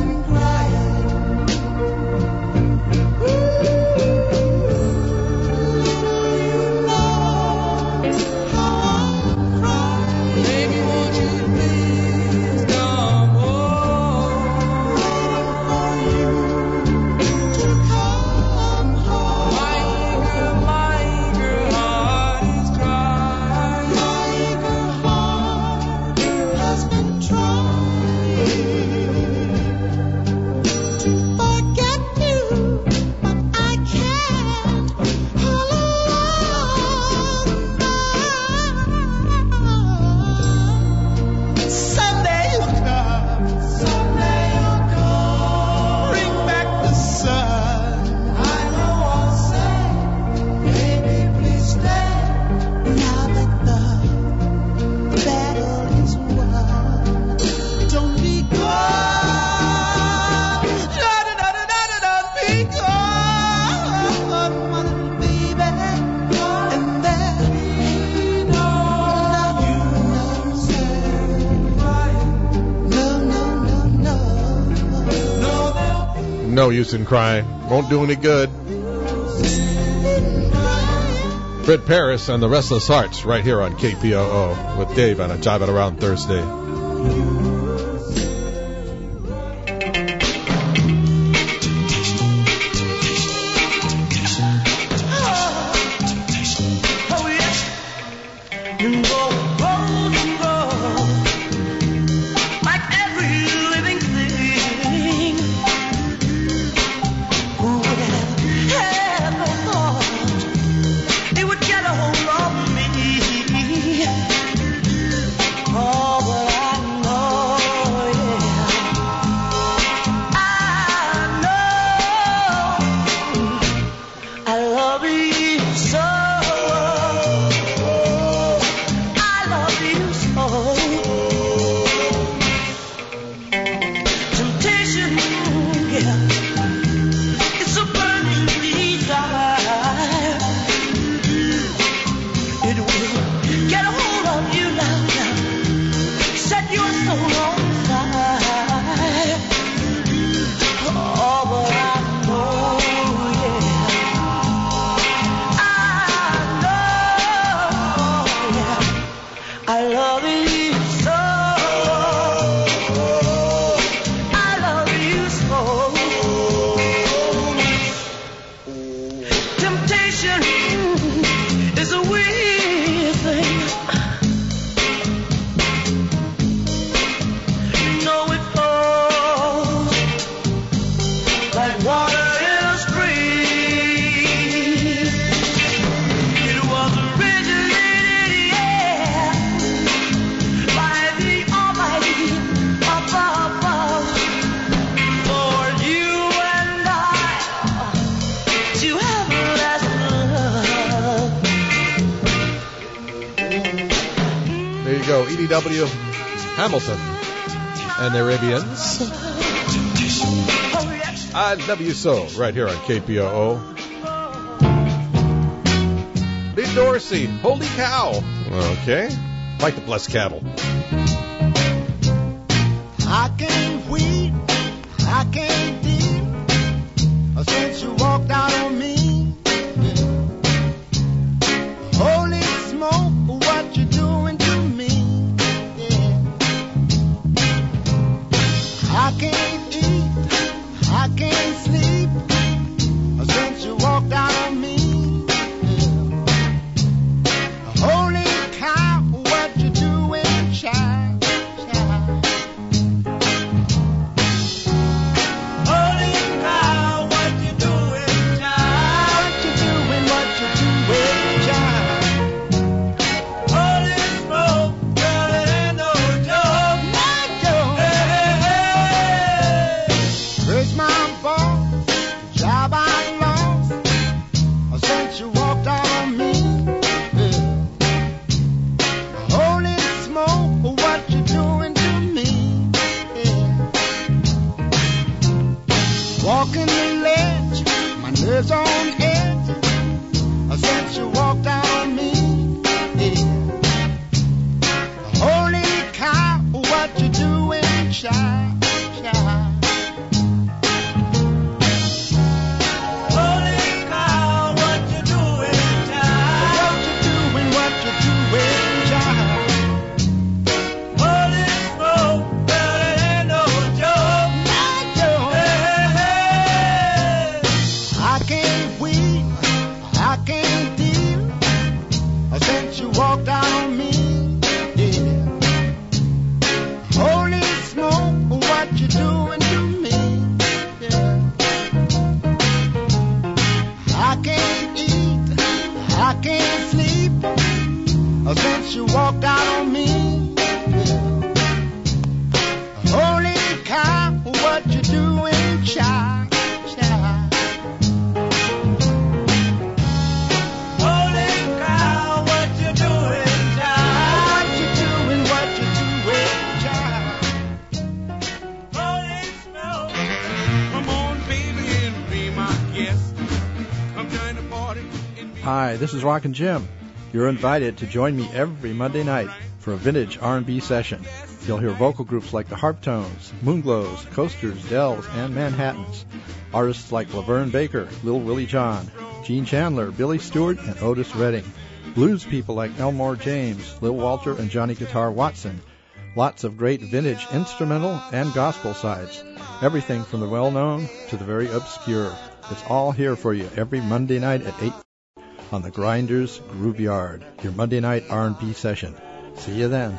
No use in crying. Won't do any good. Fred Paris and the Restless Hearts right here on K P O O with Dave on a Jive It Around Thursday. E D W Hamilton and the Arabians. I Love You So, right here on K P O O. Jerry Dorsey, Holy Cow. Okay. Like to bless cattle. I can't wait, I can't deal since you walked out on me. Holy smoke, what you doing to me? Yeah. I can't eat, I can't sleep since you walked out on me. Yeah. Holy cow, what you doing, child? child? Holy cow, what you doing, child? What you doing, what you doing, child? Holy smoke, girl, it ain't no joke. No joke. Hey, hey, hey. Where's my boss? Job I lost since you walked out on me. Yeah. Holy smoke, what you doing to me? Yeah. Walking the ledge, my nerves on edge since you walked out on me. Yeah. Holy cow, what you doing, child? child? Holy cow, what you doing, child? What you doing, what you doing, child? Holy smoke, girl, it ain't no joke. No joke. Hey, hey, hey. I can't wait, I can't deal since you walked out on me. Yeah. Holy smoke, what you doing to me? Yeah. I can't eat, I can't sleep since you walked out on me. Yeah. Holy cow, what you doing, child? child? Holy cow, what you doing, child? What you doing, what you doing, child? Holy smoke. Come on, baby, and be my guest. Come join the party. Hi, this is Rockin' Jim. You're invited to join me every Monday night for a vintage R and B session. You'll hear vocal groups like the Harptones, Moonglows, Coasters, Dells, and Manhattans. Artists like Laverne Baker, Lil Willie John, Gene Chandler, Billy Stewart, and Otis Redding. Blues people like Elmore James, Lil Walter, and Johnny Guitar Watson. Lots of great vintage instrumental and gospel sides. Everything from the well-known to the very obscure. It's all here for you every Monday night at eight on the Grinders Groove Yard, your Monday night R and B session. See you then.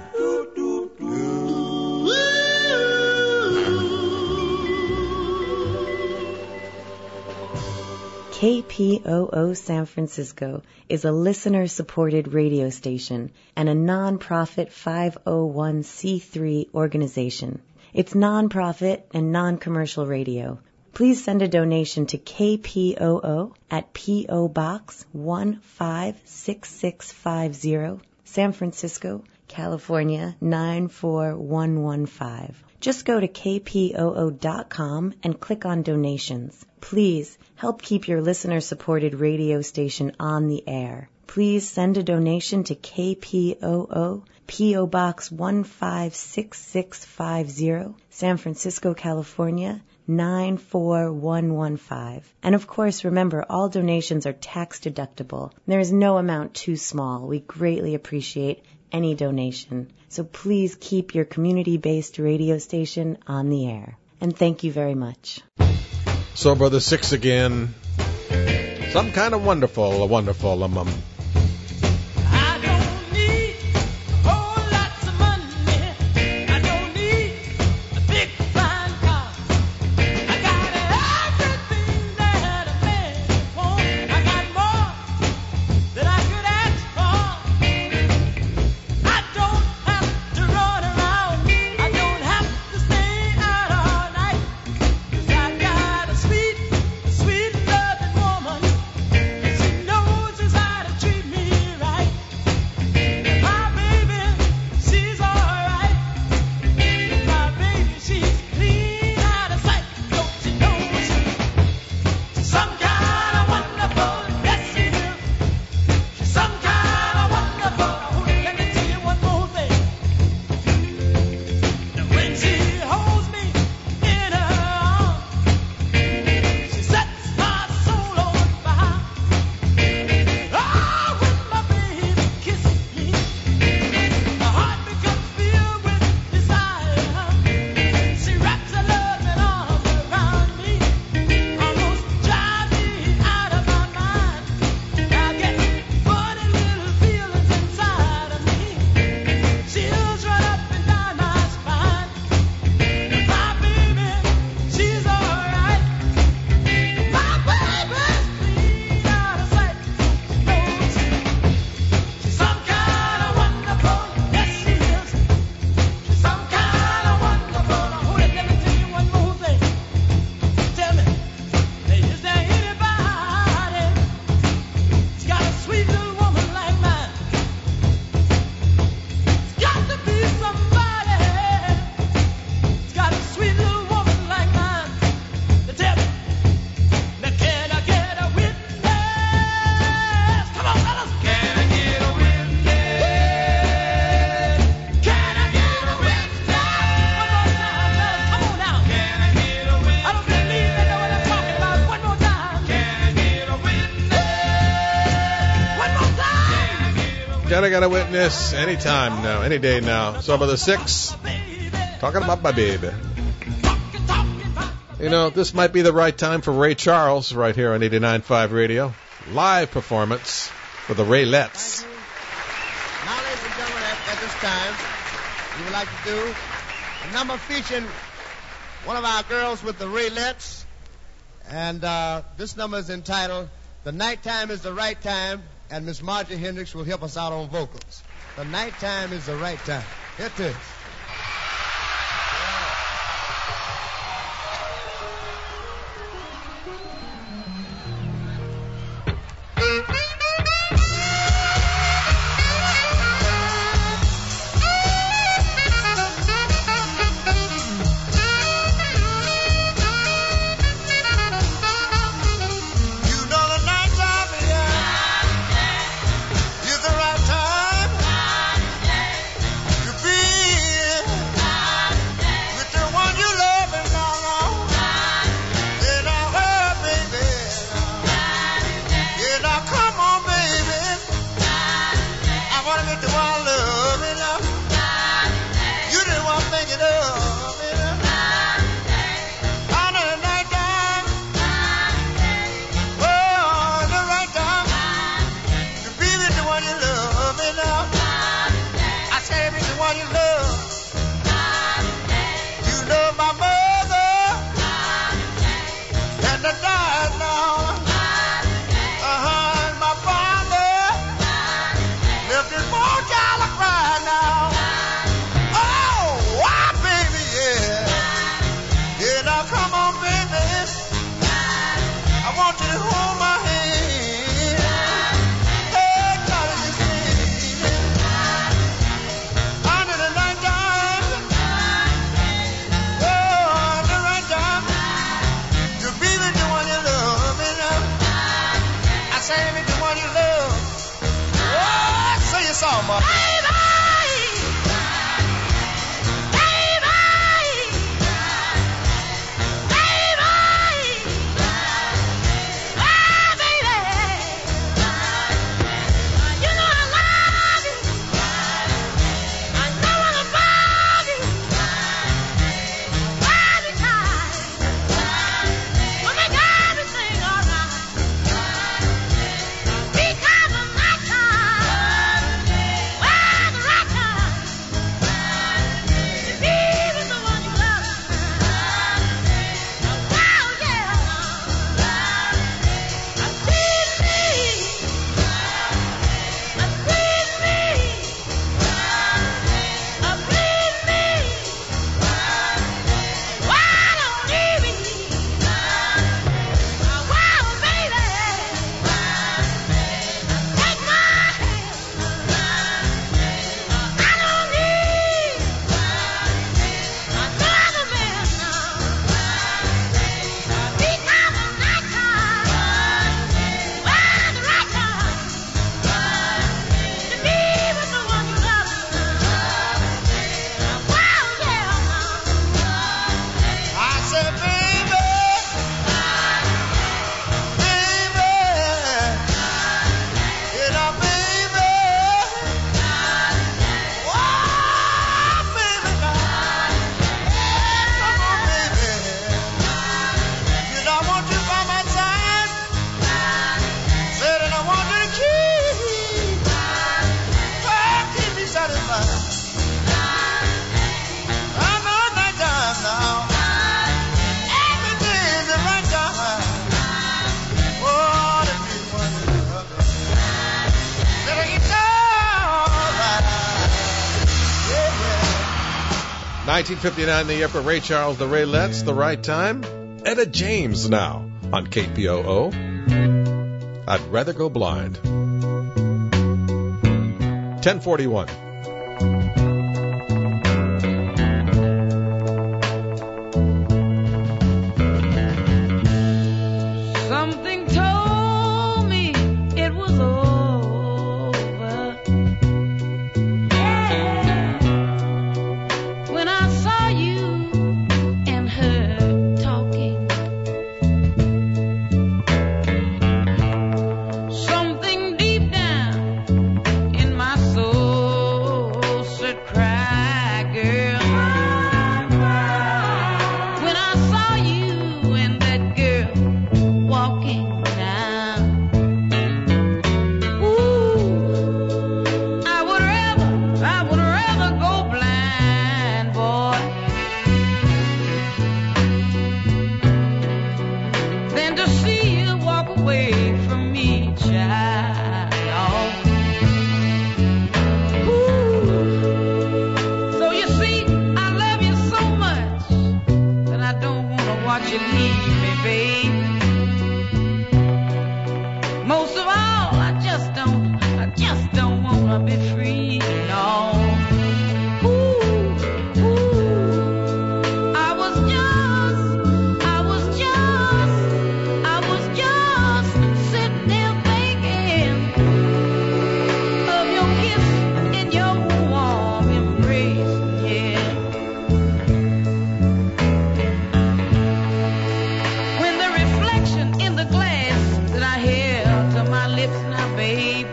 K P O O San Francisco is a listener-supported radio station and a non-profit five oh one c three organization. It's non-profit and non-commercial radio. Please send a donation to K P O O at P O Box one five six six five zero, San Francisco, California nine four one one five. Just go to K P O O dot com and click on donations. Please help keep your listener-supported radio station on the air. Please send a donation to K P O O, P O Box one five six six five zero, San Francisco, California nine four one one five. And of course, remember, all donations are tax deductible. There is no amount too small. We greatly appreciate any donation. So please keep your community-based radio station on the air. And thank you very much. So, Brother Six again. Some kind of wonderful, a wonderful, um, um, Sweet, sweet loving woman. She knows just how to treat And I got a witness anytime now, any day now. Some of the six, talking about my baby. You know, this might be the right time for Ray Charles right here on eighty-nine point five Radio. Live performance for the Raylettes. Now, ladies and gentlemen, at, at this time, we would like to do a number featuring one of our girls with the Raylettes. And uh, this number is entitled, The Nighttime is the Right Time, and Miss Margie Hendricks will help us out on vocals. The nighttime is the right time. Here it is. nineteen fifty-nine, the year for Ray Charles, the Raylettes, the right time. Etta James now on K P O O. I'd rather go blind. ten forty-one. Something told me it was over. When I saw you and her talking, something deep down in my soul wanna be free, no. Ooh, ooh. I was just, I was just, I was just sitting there thinking of your kiss and your warm embrace, yeah. When the reflection in the glass that I held to my lips now, babe,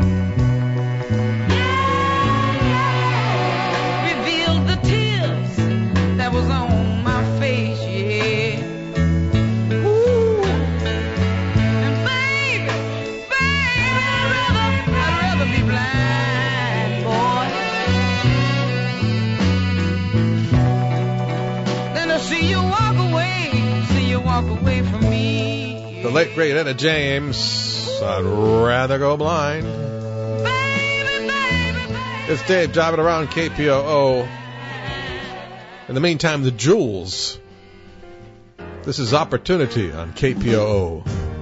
revealed the tears that was on my face, yeah. Ooh, and baby, baby, I'd rather, I'd rather be blind, boy, than to see you walk away, see you walk away from me. The late, great Etta James. I'd rather go blind. It's Dave driving around K P O O. In the meantime, the Jewels. This is Opportunity on K P O O.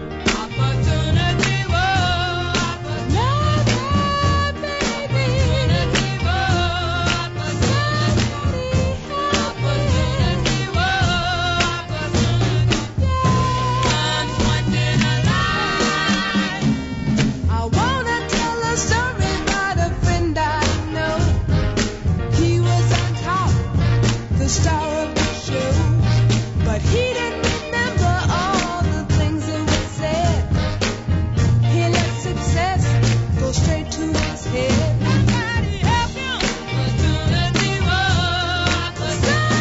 I wanna tell a story about a friend I know. He was on top, the star of the show, but he didn't remember all the things that were said. He let success go straight to his head. Somebody help him. Somebody help him.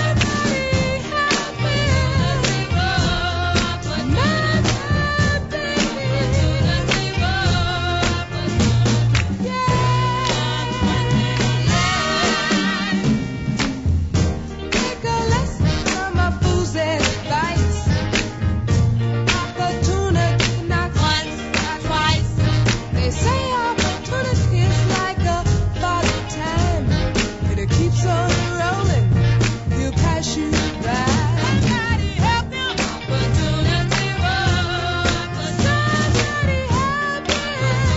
Take a lesson from a fool's advice. Opportunity not once, not twice. They say opportunity is like a bottle of time. If it keeps on rolling, he'll pass you by. Somebody help him. Opportunity was. Somebody help him.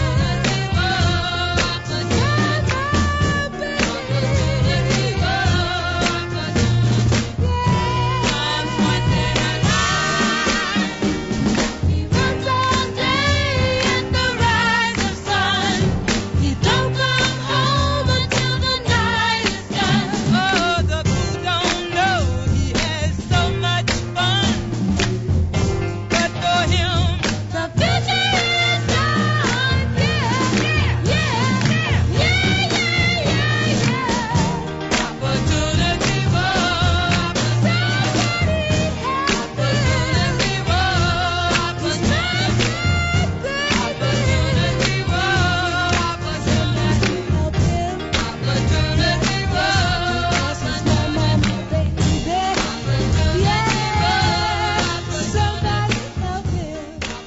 He runs all day in the rise of sun. He don't come home until the night is done. Oh, the fool don't know he has so much fun. But for him, the future is done. Yeah, yeah, yeah, yeah, yeah, yeah, yeah. Opportunity was. Somebody help him. Opportunity was. Opportunity was. Opportunity help him. Opportunity was. Mama, baby. Yeah. Somebody help him.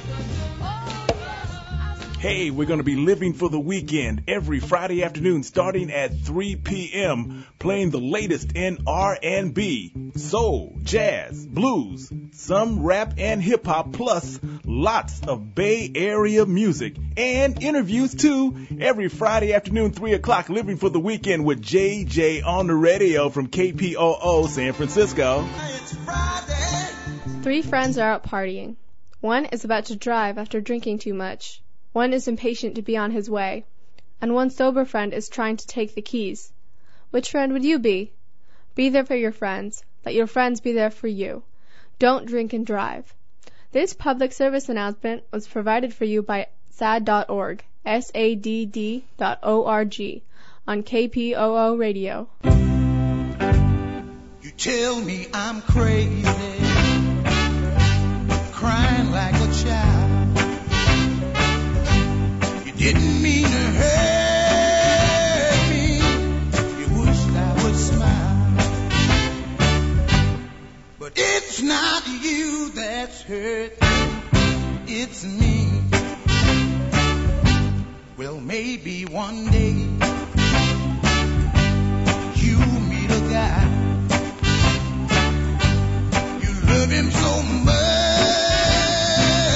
Hey, we're going to be living for the weekend every Friday afternoon starting at three p.m. playing the latest in R and B, soul, jazz, blues, some rap and hip hop, plus lots of Bay Area music and interviews too. Every Friday afternoon, three o'clock, living for the weekend with J J on the radio from K P O O San Francisco. Three friends are out partying. One is about to drive after drinking too much. One is impatient to be on his way. And one sober friend is trying to take the keys. Which friend would you be? Be there for your friends. Let your friends be there for you. Don't drink and drive. This public service announcement was provided for you by S A D dot org, S A D D dot O R G, on K P O O Radio. You tell me I'm crazy, crying like a child. You didn't mean to hurt me. You wished I would smile. But it's not you that's hurt, it's me. Well, maybe one day you'll meet a guy. You love him so much,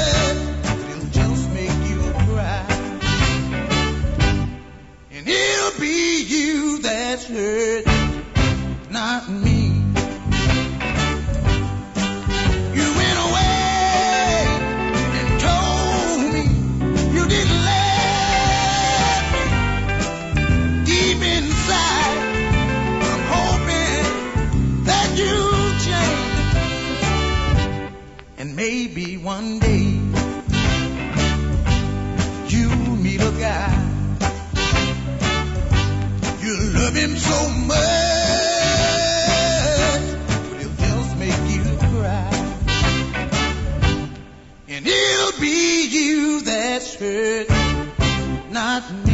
he'll just make you cry. And he'll so much, but it'll just make you cry. And it'll be you that's hurt, not me.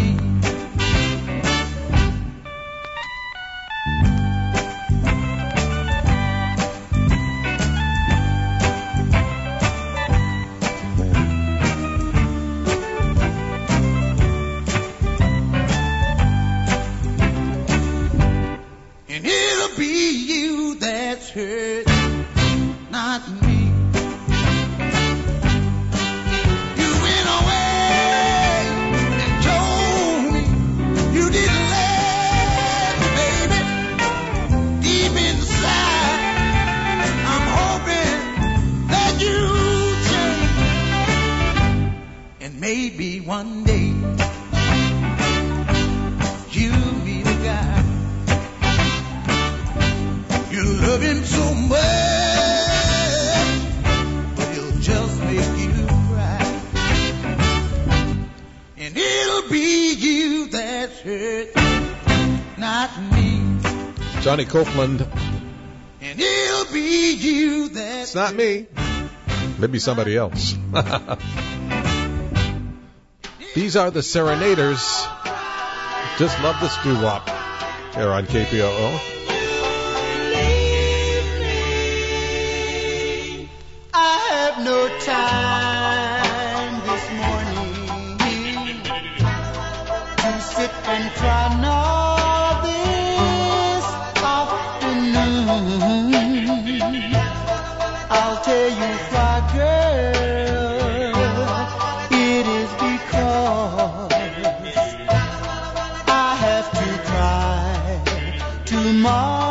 And it'll be you that's hurt, not me. You went away and told me you didn't love me, baby. Deep inside, I'm hoping that you change. And maybe one day you'll be the guy. You love him so much, but he'll just make you cry. And it'll be you that's hurt, not me. Johnny Copeland. And it'll be you that's It's not me. Maybe somebody else. These are the Serenaders. Just love this doo-wop here on K P O O. I have no time this morning to sit and cry, nor this afternoon. I'll tell you why, girl, it is because I have to cry tomorrow.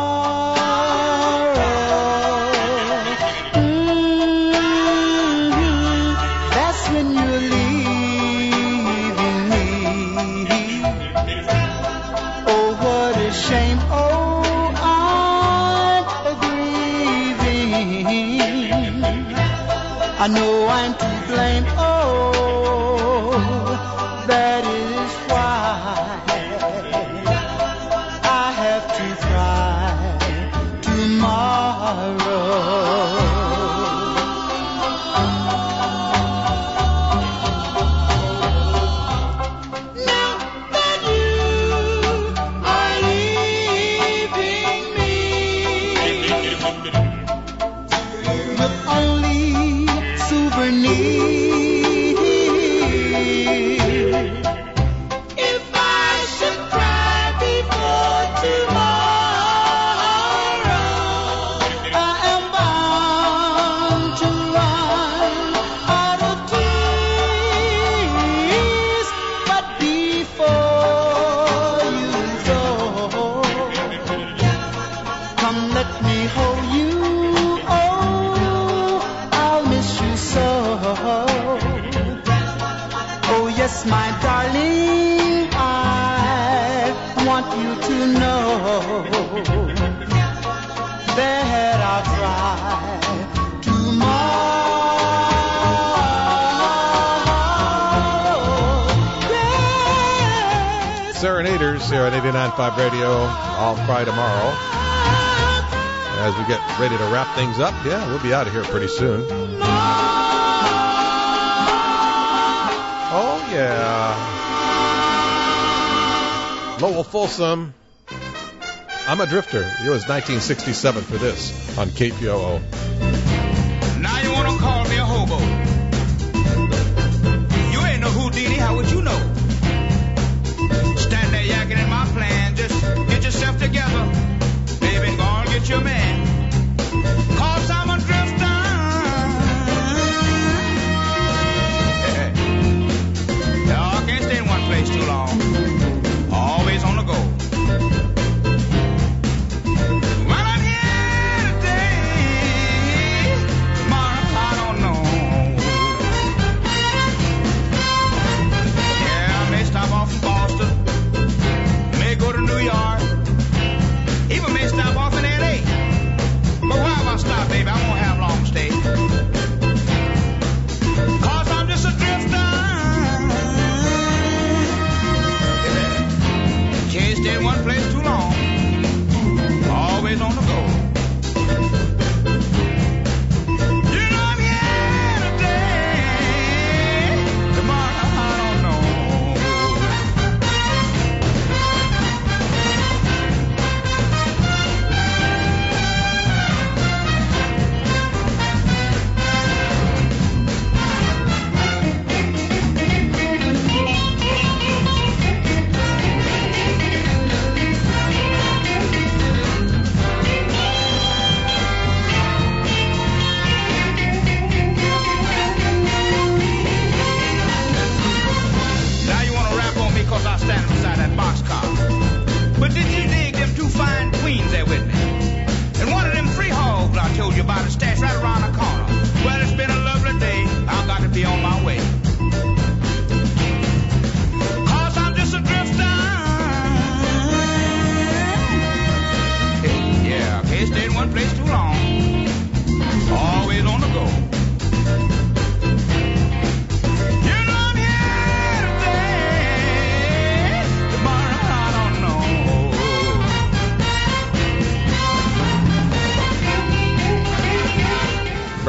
I know I'm to blame, oh, that is why I have to cry tomorrow. Now that you are leaving me with only souvenir. If I should cry before tomorrow, I am bound to run out of tears. But before you go, come let me hold you. Oh yes, my darling, I want you to know that I'll cry tomorrow. Yes. Serenaders here on eighty-nine point five Radio. I'll cry tomorrow. As we get ready to wrap things up, yeah, we'll be out of here pretty soon. Oh, yeah. Lowell Folsom. I'm a Drifter. It was nineteen sixty-seven for this on K P O O. Now you want to call me a hobo. You ain't no Houdini, how would you know? Stand there yakking in my plan. Just get yourself together. Baby, go on get your man. Cause I'm a drifter. I can't stay in one place too long. Always on the go. Well, I'm here today. Tomorrow, I don't know.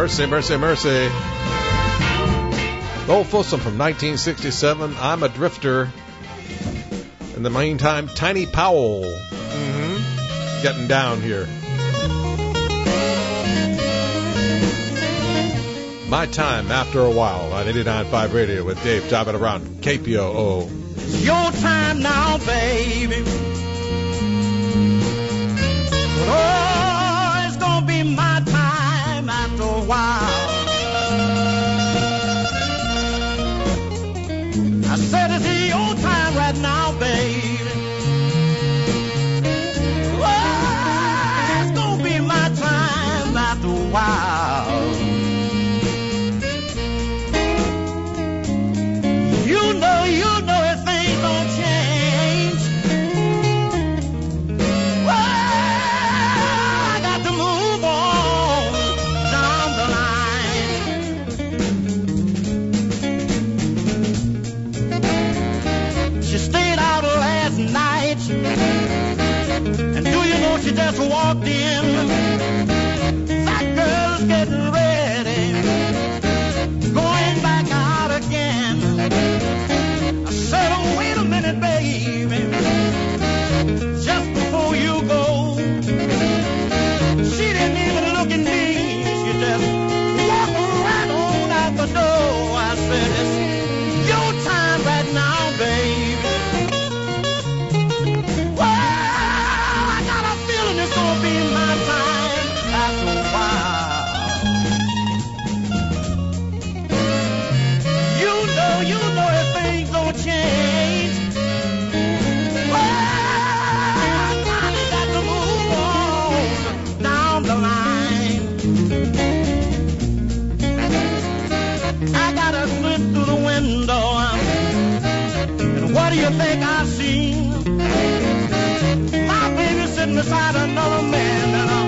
Mercy, Mercy, Mercy. Old Folsom from nineteen sixty-seven, I'm a Drifter. In the meantime, Tiny Powell. Mm-hmm. Getting down here. My Time After a While on eighty-nine point five Radio with Dave driving around K P O O. It's your time now, baby. But oh, it's gonna be my time after a while. I said it's your time right now, baby. Oh, it's gonna be my time after a while. You know, you know if things don't change. Well, I got to move on down the line. She stayed out last night, and do you know she just walked in? That girl's getting ready, going back out again. I said, oh, wait a minute, baby, just before you go. She didn't even look at me, she just walked right on out the door. I said, it's your time right now, baby. Well, I got a feeling it's gonna be my time after a while. You know, you know if things don't change. Well, I got to move on down the line. I gotta slip through the window, and what do you think I see? My baby sitting beside another man in a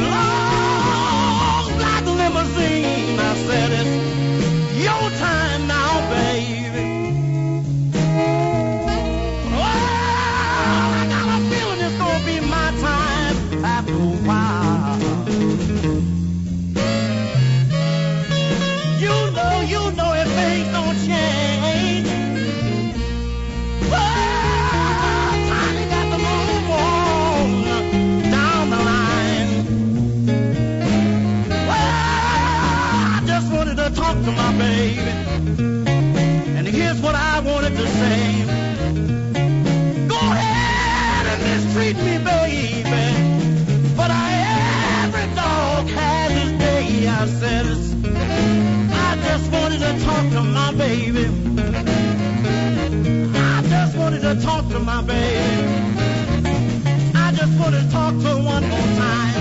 long black limousine. I said, it's your time now, baby. Well, I got a feeling it's gonna be my time after a while. You know, you know if things don't change. Well, finally got to move on down the line. Well, I just wanted to talk to my baby, and here's what I wanted to say. Go ahead and mistreat me, baby, but I, every dog has his day. I said, it's, I just wanted to talk to my baby. I just wanted to talk to my baby. I just wanted to talk to her one more time.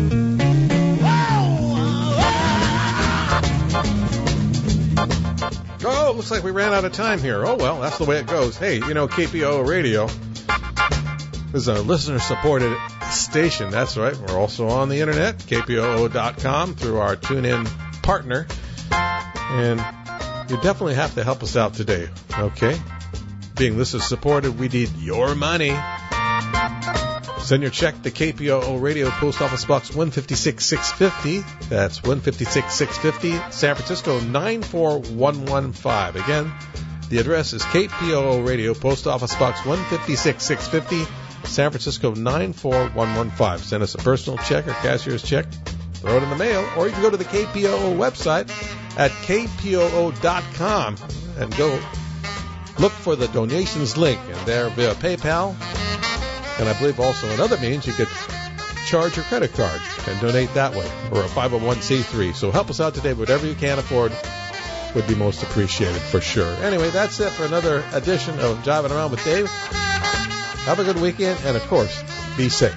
Oh, looks like we ran out of time here. Oh, well, that's the way it goes. Hey, you know, K P O O Radio is a listener-supported station. That's right. We're also on the internet, K P O O dot com, through our TuneIn partner. And you definitely have to help us out today, okay? Being listener-supported, we need your money. Send your check to K P O O Radio, Post Office Box one fifty-six six fifty. That's one fifty-six six fifty, San Francisco nine four one one five. Again, the address is K P O O Radio, Post Office Box one fifty-six six fifty, San Francisco nine four one one five. Send us a personal check or cashier's check. Throw it in the mail, or you can go to the K P O O website at K P O O dot com and go look for the donations link, and there via PayPal. And I believe also another means you could charge your credit card and donate that way, or a five oh one c three. So help us out today. Whatever you can afford would be most appreciated for sure. Anyway, that's it for another edition of Jiving Around with Dave. Have a good weekend, and of course, be safe.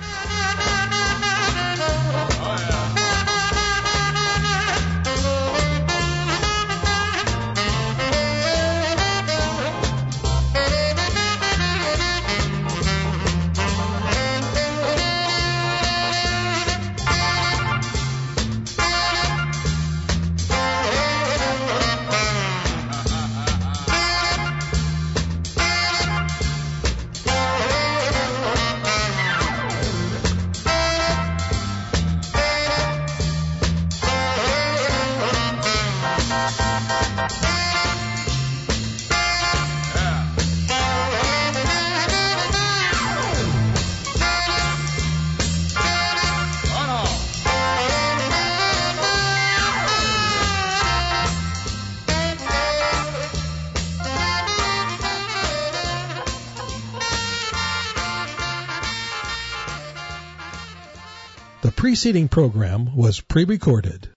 preceding program was pre-recorded.